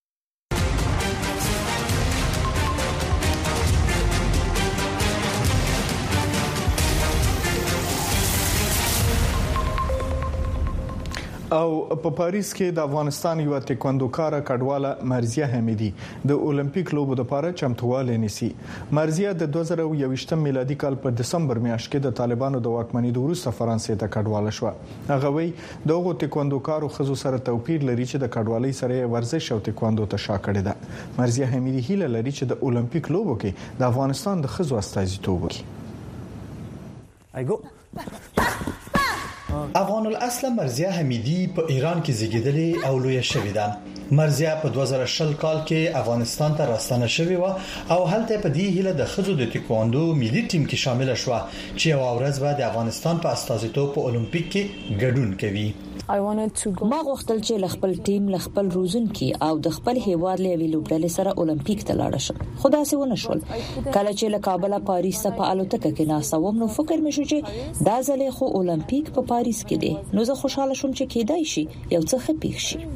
او په پاریس کې د افغانستان یو تکواندوکار کډواله مرزیه حمیدي د اولمپیک لوبو لپاره چمتواله نیسي. مرزیه د 2021 میلادي کال په دسمبر میاشت کې د طالبانو د واکمنۍ وروسته فرانسې ته کډواله شو. هغه وی دغه تکواندوکارو خزو سره توپیر لري چې د کډوالۍ سره ورزش او تکواندو ته شاکړه ده. مرزیه حمیدي هیله لري چې د اولمپیک لوبو کې د افغانستان د خزو استازیتوب وکړي. افغان الاصل مرزیه حمیدی په ایران کې زیږیدلې او لوی شوې ده. مرزیه په 2020 کال کې افغانستان ته راستنه شوې و او هلته په دې هیله د خزو د تکواندو ملي ټیم کې شامل شوه چې یو ورځ به د افغانستان په استازیتوب په اولمپیک کې ګډون کوي. ما غوښتل چې خپل ټیم خپل روزونکي او د خپل هیواد لوي لوبډلې سره اولمپیک ته لاړ شم. خدا سي ونه شول. کله چې له کابل پاریس ته په الوتکه کې ناسوم نو فکر مې شو چې دا ځلې خو اولمپیک په پاریس کې دی. نو زه خوشاله شوم چې کېدای شي یو څه ښه پیښ شي.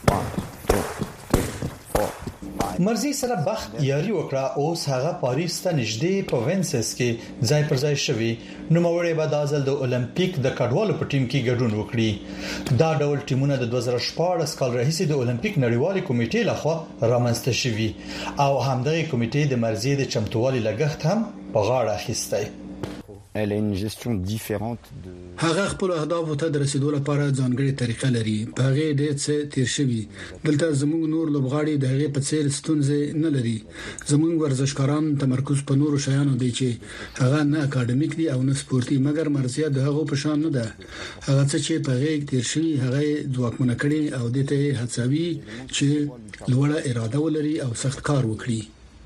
مرزي سره بخت یاري وکړه او هغه پاریس ته نږدې په وینسس کې ځای پر ځای شوی. نو موري به د ازل د اولمپیک د کډوالو په ټیم کې ګډون وکړي. دا ډول ټیمونه د 2014 کال راهیسې د اولمپیک نړیوالې کمیټې لخوا رامنځته شوي او همدغه کمیټې د مرزي د چمتووالي لګښت هم په غاړه اخیستی. Elle a une gestion différente de هغه خپل اهداف ته د رسیدو لپاره ځانګړي طریقه لري. په هغه ډېر څه تیر شوی. دلته زموږ نور لوبغاړي د هغه په څیر ستونزې نه لري. زموږ ورزشکاران تمرکز په نورو شیانو دی چې هغه نه اکاډمیک دي او نه سپورتي، مګر مرزیه د هغه په شان نه ده. هغه څه چې په هغه تیر شوی هغه ځواکمن کړي او د ته هڅوي چې لوړه اراده ولري او سخت کار وکړي.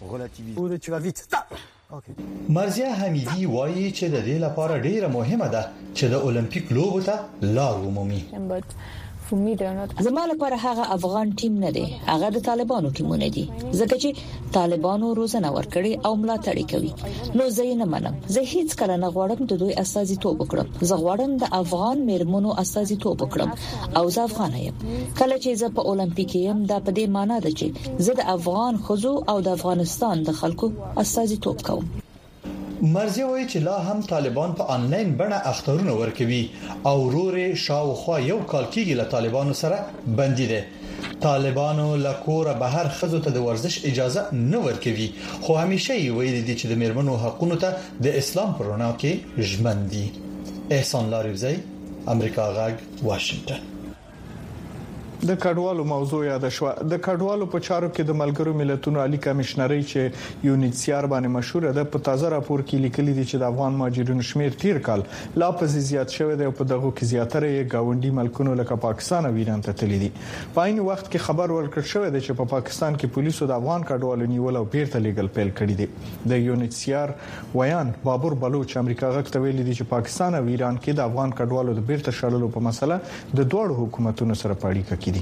مرزیه حمیدی وایي چې د دې لپاره ډیره مهمه ده چې د اولمپیک لوبو ته لار ومومي. زما لپاره هغه افغان ټیم نه دی، هغه د طالبانو ټیمونه دي، ځکه چې طالبانو روزنه ورکړي او ملاتړ کوي. نو زه یې نه منم. زه هیڅ کله نه غواړم د دوی استازیتوب وکړم. زه غواړم د افغان میرمنو استازیتوب وکړم او زه افغان یم. کله چې زه په اولمپیک یم دا په دې معنی ده چې زه د افغان خزو او د افغانستان د خلکو استازیتوب کوم. مرزیه وایي چې لا هم طالبان په انلاین بڼه اخترونه ورکوي او رورې شاوخوا یو کال کېږي له طالبانو سره بندي دي. طالبانو له کوره بهر خزو ته د ورزش اجازه نه ورکوي، خو همیشه یې ویلي دي چې د میرمنو حقوقو ته د اسلام پر رڼا کې ژمن دي. احسان لاریوزی، امریکا غږ، واشنگټن. د کډوالو موضوع یاد شو. د کډوالو په چارو کې د ملګرو ملتونو عالی کمشنري چې یونیسیار باندې مشهور ده په تازه راپور کې لیکلي دي چې د افغان مهاجرینو شمیر تیر کال لا په زیات شوی دی او په دغه کې زیاتره یې گاونډي ملکونو لکه پاکستان او ایران ته تللي دي. په عین وخت کې خبر ورکړ شوی دی چې په پاکستان کې پولیسو د افغان کډوالو نیول او بیرته لیګل پیل کړی دی. د یونیسیار ویان بابور بلوچ امریکا غږ ته ویلي دي چې پاکستان او ایران کې د افغان کډوالو د بیرته شړلو په مسله د دوه حکومتونو سره پاړیکه کړي.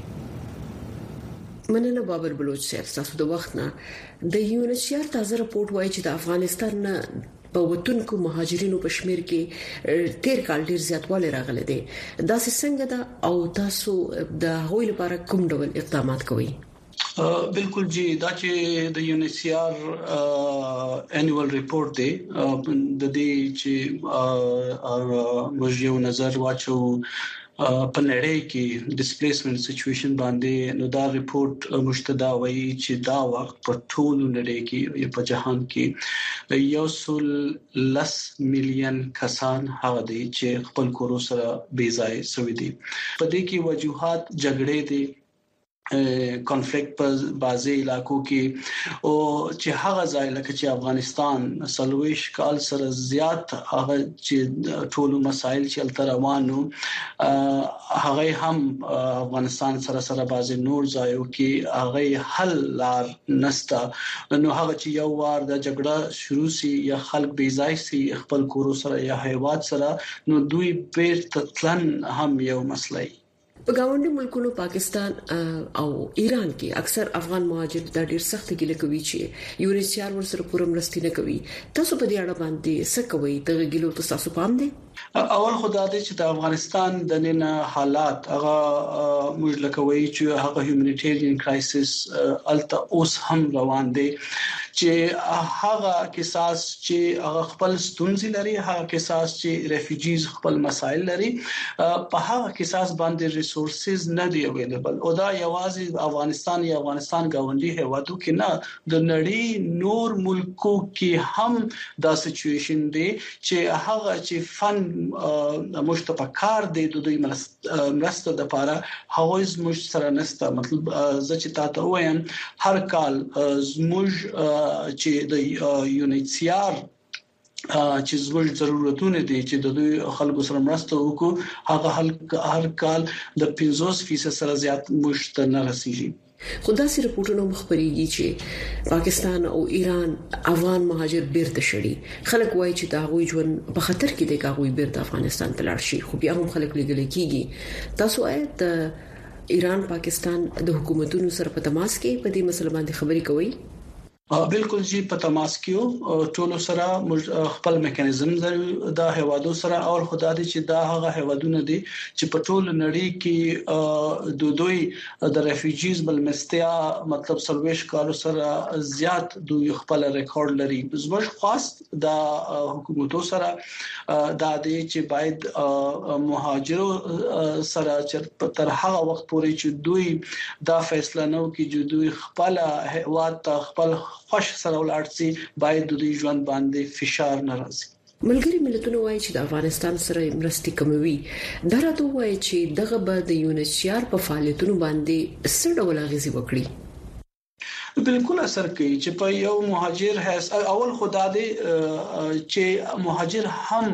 مننه بابر بلوچ صاحب، تاسو د وخت نه د یونیسیار تازه راپورټ وایي چې د افغانستان نه په وطنکو مهاجرینو په شمیر کې تیر کال ډیر زیاتوالی راغلی دی. دا څنګه ده او تاسو د هغوی لپاره کوم ډول اقدامات کوئ؟ بالکل جی، دا چې د یونیسیار انیوال ریپورت دی د دې چې موږ یو نظر واچو په نړۍ کې ډیسپلیسمنت سچويشن باندې. نو دا ریپورت مشتدا وایي چې دا وخت په ټول نړۍ کې په جهان کې 110 مليون کسان هغه دي چې خپل کور سره بې ځای شوي دي. په دې کې وجوهات جګړې دي، کانفلیکټ په بازي علاقو کې او چې هغه ځای لکه چې افغانستان سلويش کال سره زیات هغه چې ټول مسایل چې روانو هغه هم افغانستان سره بازي نور ځایو کې هغه حل لار نستا. نو هغه چې یو وار د جګړه شروع سي یا خلک بې ځای سي خپل کور سره یا هیواد سره، نو دوی بیرته تلن هم یو مسله. په ګاونډي ملکونو پاکستان او ایران کې اکثر افغان مهاجر د ډیر سخت ګیله کوي چې یونیسیار ورسره پوره مرسته نه کوي. تاسو په دې اړه باندې څه کوئ؟ دغه ګیلو تاسو پام دی؟ اول خدای دې چې د افغانستان د نن حالات هغه موږ لکوي چې هغه هیومانیټیرین کرایسس الته اوس هم روان دي، چې هغه قصاص چې هغه خپل ستونزې لري، هغه قصاص چې ریفیوجیز خپل مسایل لري، په هغه قصاص باندې ریسورسز نه دی اویلیبل. او دا یوازې افغانستان یا افغانستان ګاونډي هیوادو کې نه، د نړۍ نور ملکو کې هم دا سچويشن دی چې هغه چې فن مشتفقار دی د دوی مرسته د لپاره هغوی زموږ سره نسته. مطلب زه چې تاسو وایم هر کال زموږ چې د یونیسیار چې زموږ ضرورتونه دي چې د دوی خلکو سره مرسته وکړو هغه هر کال د 50% سره زیات مشت نه رسیږي. خدا سي رپورټونو مخبريږي چې پاکستان او ایران افغان مهاجر بیرته شړي. خلک وایي چې دا غوي ژوند په خطر کې دی که غوي بیرته افغانستان ته لاړ شي، خو بیا هم خلک لګل کېږي. تاسو آیت ایران پاکستان د حکومتونو سره په تماس کې په دې مسله باندې خبري کوي؟ بالکل جی په تماس کې ټولو سره خپل میکانیزم د هوادو سره او خدای دې چې دا هغه هوادونه دي چې په ټول نړۍ کې دوی د ریفیوجیز بل مستیا مطلب سرویش کارو سره زیات دوی خپل ریکارډ لري. زموږ خاص د حکومتو سره دا دي چې باید مهاجرو سره تر هغه وخت پورې چې دوی دا فیصله نو کوي چې دوی خپل هواد خپل خوش سره ولارسي باید د دوی ژوند باندې فشار نه راځي. ملګری ملتونه وایي چې د افغانستان سره مرستې کموي. دا راته وایي چې دغه به د یونیسیار په فعالیتونو باندې څه ډول اغیزه وکړي؟ بالکل اثر کوي چې په یو مهاجر هیڅ اول خدا دې چې مهاجر هم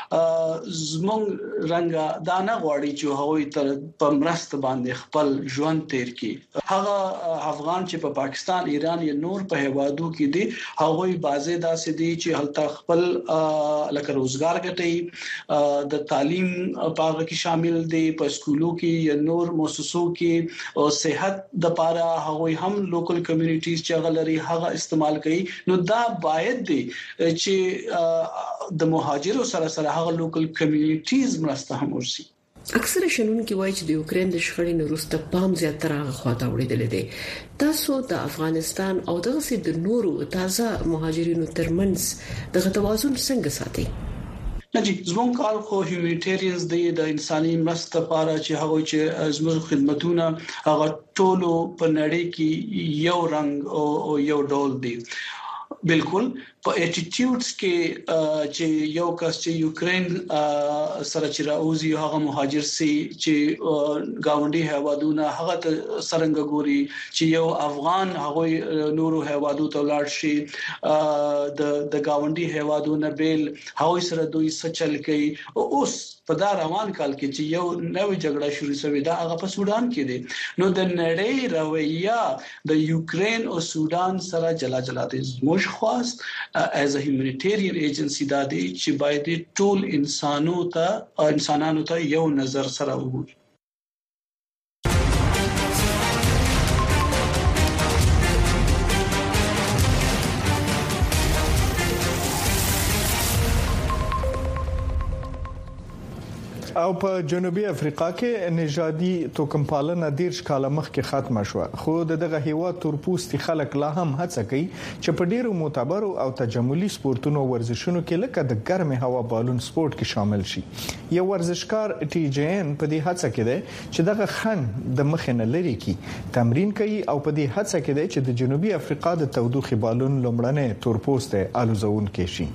زمونږ رنګ دانه غواړي چې هغوی تر په مرسته باندې خپل ژوند تیر کړي. هغه افغان چې په پاکستان ایران یا نور په هوادو کې دي هغوی بازه داسې دي چې هلته خپل لکه روزګار ګټي، د تعلیم په کې شامل دي، په سکولو کې یا نور مؤسسو کې او صحت د لپاره هغوی هم لوکل کمیونټیز چې غلري هغه استعمال کوي. نو دا باید دي چې د مهاجرو سره سره هغه لوکل کمیونټیز مرسته هم ورسي. اکثر شنن کې وایي چې د یوکرين د شخړې وروسته پام زیاتره هغه خواته وړېدل دي. تاسو د افغانستان او دغه د نورو تازه مهاجرینو ترمنځ د توازن څنګه ساتي؟ نجی زمون کار خو هیومانیټیرینز دی د انساني مرسته لپاره چې هغه چې زموږ خدمتونه هغه ټولو په نړۍ کې یو رنگ او یو ډول دي. بالکل په اټیټیوډز کې چې یو کس چې یوکرين سره چې راوځي هغه مهاجر سي چې گاونډي هوادونه هغه سرنګ ګوري چې یو افغان هغه نورو هوادو ته لاړ شي د گاونډي هوادونه بیل هغه سره دوی سچل کوي. اوس په دا روان کال کې چې یو نوې جګړه شروع شوې ده هغه په سودان کې ده. نو د نړۍ رویه د یوکرين او سودان سره جلا جلا دي. زموږ خواست as a humanitarian agency دا دی چې باید ټول انسانانو ته یو نظر سره وګوري. او په جنوبي افریقا کې نژادي توکمپالنه ډیر کاله مخکې ختمه شو، خو دغه هیواد تورپوستي خلک لا هم هڅه کوي چې په ډیرو معتبرو او تجملي سپورتونو ورزشونو کې لکه د ګرمې هوا بالون سپورت کې شامل شي. یو ورزشکار ټي جی ان په دې هڅه کې دی چې دغه خنډ د مخ نه لري کی تمرین کوي او په دې هڅه کې دی چې د جنوبي افریقا د تودوخې بالون لومړنی تورپوسته الوزون کې شي.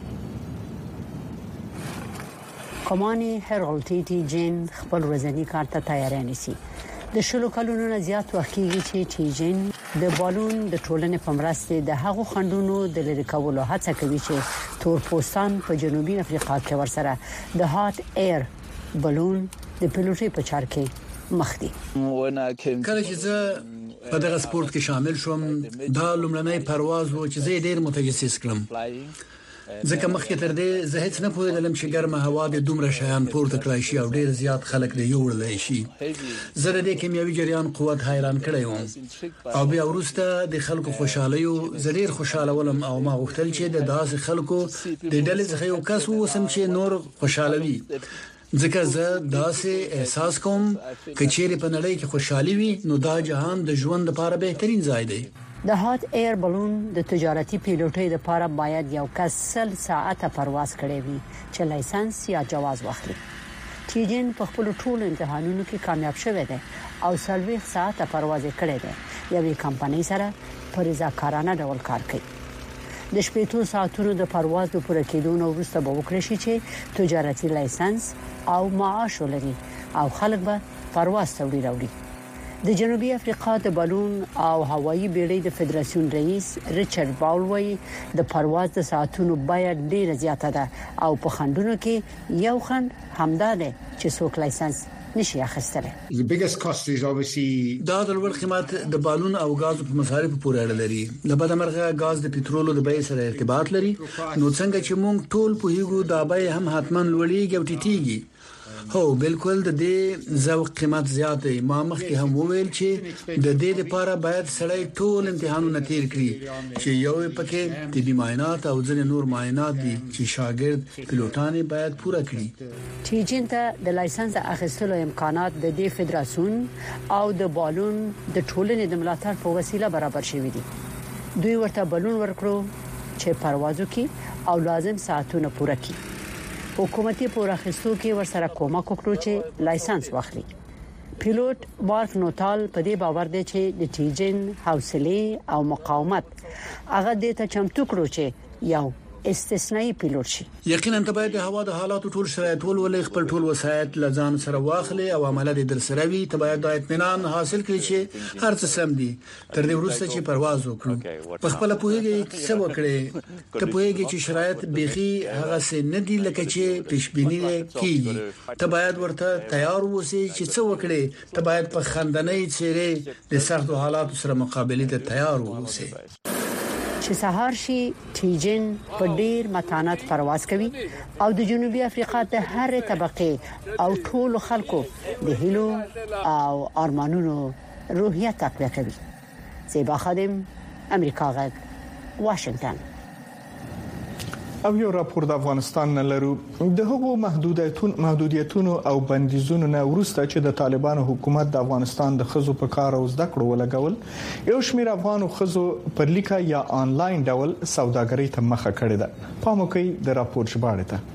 کمانی هرالټی ټي جین خپل ورځنی کار ته تیاری نیسي. د شلو کلونو نه زیات وخت کېږي چې ټي جین د بالون د ټولنې په مرسته د هغو خندونو د لری کولو هڅه کوي چې تورپوستان په جنوبي افریقا کې ورسره د هات ایر بالون د پیلوټي په چار کې مخ دي. کله چې زه په دغه سپورت کې شامل شوم دا لومړنی پرواز و چې زه ډیر متجسس کړم. ځکه مخکې تر دې زه هیڅ نه پوهیدم چې ګرمه هوا د دومره شیان پورته کړای شي او ډیر زیات خلک د یو وړلای شي. زه د کیمیاوي جریان قوت حیران کړی وم او بیا وروسته د خلکو خوشحالي او زړیر خوشاله ولم او ما غوښتل چې د داسې خلکو د ډلې څخه یو کس ووسم چې نور خوشاله وي. ځکه زه داسې احساس کوم چې چیرې په نړۍ کې خوشحالي وي نو دا جهان د ژوند لپاره بهترین ځای دی. د هات ایر بالون د تجارتي پیلوټۍ لپاره باید یو کس 100 ساعته پرواز کړی وي چې لایسنس یا جواز واخلي. ټي جین په خپل ټول امتحانونو کې کامیاب شوی دی او 40 ساعته پرواز کړی دی. یوې کمپنۍ سره په رضاکارانه ډول کار کوي. د 18 ساعتونو د پرواز د پوره کېدو وروسته به وکړي شي چې تجارتي لایسنس او معاش ولري او خلک به پرواز توړي راوړي. د جنوبي افریقا د بالون او هوایي بیړۍ د فدراسیون رئیس ریچارډ باولوي د پرواز د ساعتونو بیه ډیره زیاته ده او په خندونو کې یو خند همدا ده چې څوک لایسنس نشي اخیستلی. دا د لوړ قیمت د بالون او غاز په مصارف پورې اړه لري. لبد مرغه غاز د پټرولو د بیې سره ارتباط لري، نو څنګه چې موږ ټول په هیګو دا بیې هم حتماً لوړیږي او ټیټیږي. هو بالکل د دې ذوق قیمت زیات دی. ما مخکې هم وویل چې د دې لپاره باید سړی ټول امتحانونه تیر کړي چې یو پکې طبي معاینات او ځینې نور معاینات دي چې شاګرد پیلوټان باید پوره کړي. ټیجن ته د لایسنس اخیستلو امکانات د دې فدراسیون او د بالون د ټولنې د ملاتړ په وسیله برابر شوي دي. دوی ورته بالون ورکړو چې پروازو کې او لازم ساعتونه پوره کړي. حکومتي پوراخستو کې ورسره کومک وکړو چې لایسنس واخلي. پیلوټ مارک نوټال په دې باور دی چې د ټیجن حوصله او مقاومت هغه د ته چمتو کړو چې یو استثنایی پیلوټ شي. یقینا ته باید د هوا د حالاتو ټول شرایط ولولې خپل ټول وسایت لزان سره واخلي او عمله د در سره وي. ته باید د اطمینان حاصل کړي چې هر څه سم دي تر دې وروسته چې پرواز وکړو. په خپل پوهیږي څه وکړي. ته پوهیږي چې شرایط بيخي هغه څه نه دي لکه چې پیشبینی کیږي. ته باید ورته تیار اوسې چې څه وکړي. ته باید په خندنۍ چیرې د سختو حالاتو سره مقابله ته تیار اوسې. چې سهار شي ټیجن په ډیر متانت پرواز کوي او د جنوبي افریقا د هر طبقه او ټول خلکو د هیلو او ارمانونو روحیه تقویه کوي. زیبا خادم، امریکا غږ، واشنگټن. او یو راپور د افغانستان نه لرو. د هغو محدودیتونو او بندیزونو نه ورسته چې د طالبانو حکومت د افغانستان د خزو په کار او زده کړو ولګول، یو شمېر افغان خزو پر لیکه یا آنلاین ډول سوداګرۍ ته مخه کړې ده. پام وکړئ د راپور ژباړه ته.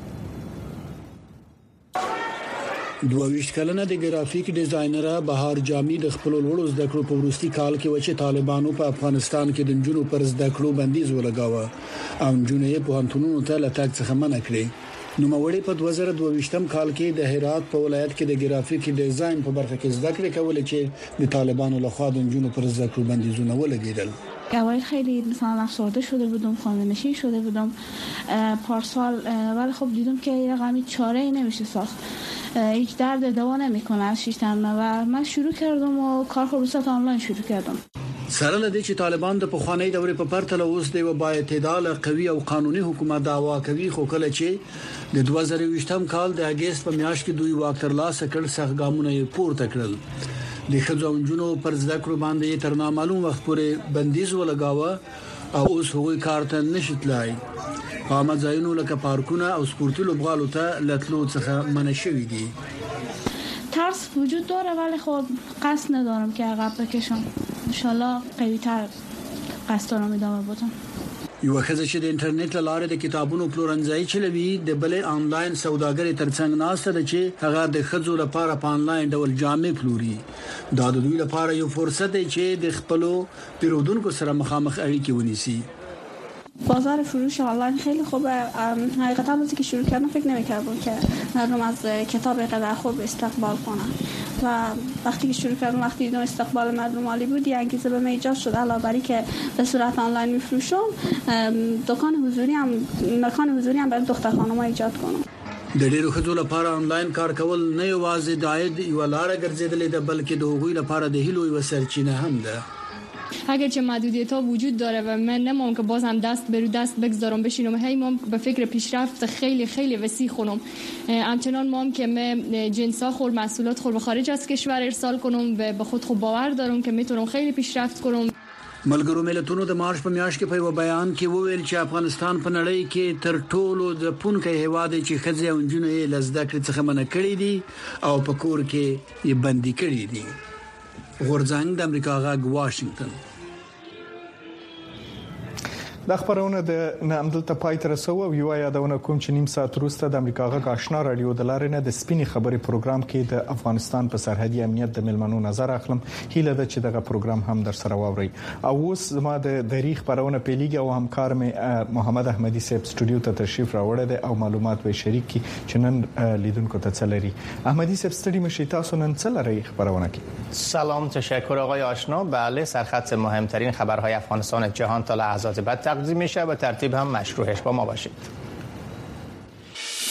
22 کلنه د ګرافیک ډیزاینره بهار جامی د خپل وړو زده کړو په ورستي کال کې وچه طالبانو په افغانستان کې د جنونو پر زده کړو بندیز ولګاوه او جنونو په هنتونو ته لټاک څخه منع کړې. نو موري په 2022 کال کې د هرات په ولایت کې د ګرافیک ډیزاین په برخه کې زده کړې کول چې د طالبانو لخوا د جنونو پر زده کړو بندیزونه ولګیدل. اول خیلی مثلا افسرده شده بودم، خانه نشین شده بودم پارسال، ولی خب دیدم که رقمی چاره ای نمیشه ساخت. هیچ درد دوا نمیکنه از 6 ماه و من شروع کردم و کار خصوصا آنلاین شروع کردم. سره لدی چې طالبان د پخوانی دورې په پرتله اوس د با اعتدال قوي او قانوني حکومت دعوا کوي، خو کله چې د 2020 کال د اگست په میاشت کې دوی واک تر لاسه کړ څخه ګامونه پورته کړل. د خځوونجونو پر زده کړو باندې تر نامعلوم وخت پورې بندیز ولګاوه او اوس هغوی کار ته نشي تلای. عامه ځایونو لکه پارکونه او سپورتي لوبغالو ته لټلو څخه منع شوی دي. ترس وجود داره ولی خب قصد ندارم که عقب بکشم. ان شاء الله قوی‌تر قصد دارم ادامه بدم. یو خزه چې د انټرنیټ لاره د کتابونو پلورنځای چلوي د بل آنلاین سوداګرۍ ترڅنګ ناشته ده چې هغه د خزو لپاره په آنلاین ډول جامې پلوري. دا د دوی لپاره یو فرصت دی چې د خپلو پیرودونکو سره مخامخ اړیکې ونیسي. بازار فروش آنلاین خیلی خوبه. حقیقتا وقتی که شروع کردم فکر نمی‌کردم که مردم از کتاب اینقدر خوب استقبال کنن و وقتی که شروع کردم، وقتی دیدم استقبال مردم عالی بود، یه انگیزه به من ایجاد شد علاوه بر اینکه به صورت آنلاین می‌فروشم، مکان حضوری هم برای دختر خانم‌ها ایجاد کنم. د ډیرو خځو لپاره آنلاین کار کول نه یوازې د عاید یو لار ګرځیدلې ده، بلکې د هغوی لپاره د هیلو یو سرچینه هم ده. اگرچه محدودیت‌ها وجود داره و من نمام که بازم دست به رو دست بگذارم بشینم، هی مام به فکر پیشرفت خیلی خیلی وسیع خونم. همچنان مام که من جنسا خور محصولات خور به خارج از کشور ارسال کنم و به خود خوب باور دارم که میتونم خیلی پیشرفت کنم. ملګرو ملتونو د مارچ په میاشت کې په یو بیان کې وویل چې افغانستان په نړۍ کې تر ټولو د پونکې هیواد چې خځې او نجونې له زده کړې څخه منع کړي دي او په کور کې یې بندي کړي دي. غورځنګ د امریکا غږ، واشنگټن. د خبرونه د نامدلته پای تر سو او یو یادونه کوم چې نیم ساعت وروسته د امریکا غږ آشنا رادیو د لارې نه د سپینې خبرې پروګرام کې د افغانستان په سرحدي امنیت د ملمنو نظر اخلم هیله ده چې دغه پروګرام هم در سره واوري او اوس زما د دریغ خبرونه پیلیږي او همکار مې محمد احمدي صاحب استودیو ته تشریف راوړی دی او معلومات به شریک کی چې نن لیدونکو ته څلري. احمدي صاحب ستړي مشي تاسو نن څلري خبرونه کی. سلام، تشکر آقای آشنا. بله، سرخط مهمترین خبرهای افغانستان جهان تا لحظات بعد تقدیم میشه، به ترتیب هم مشروعش با ما باشید.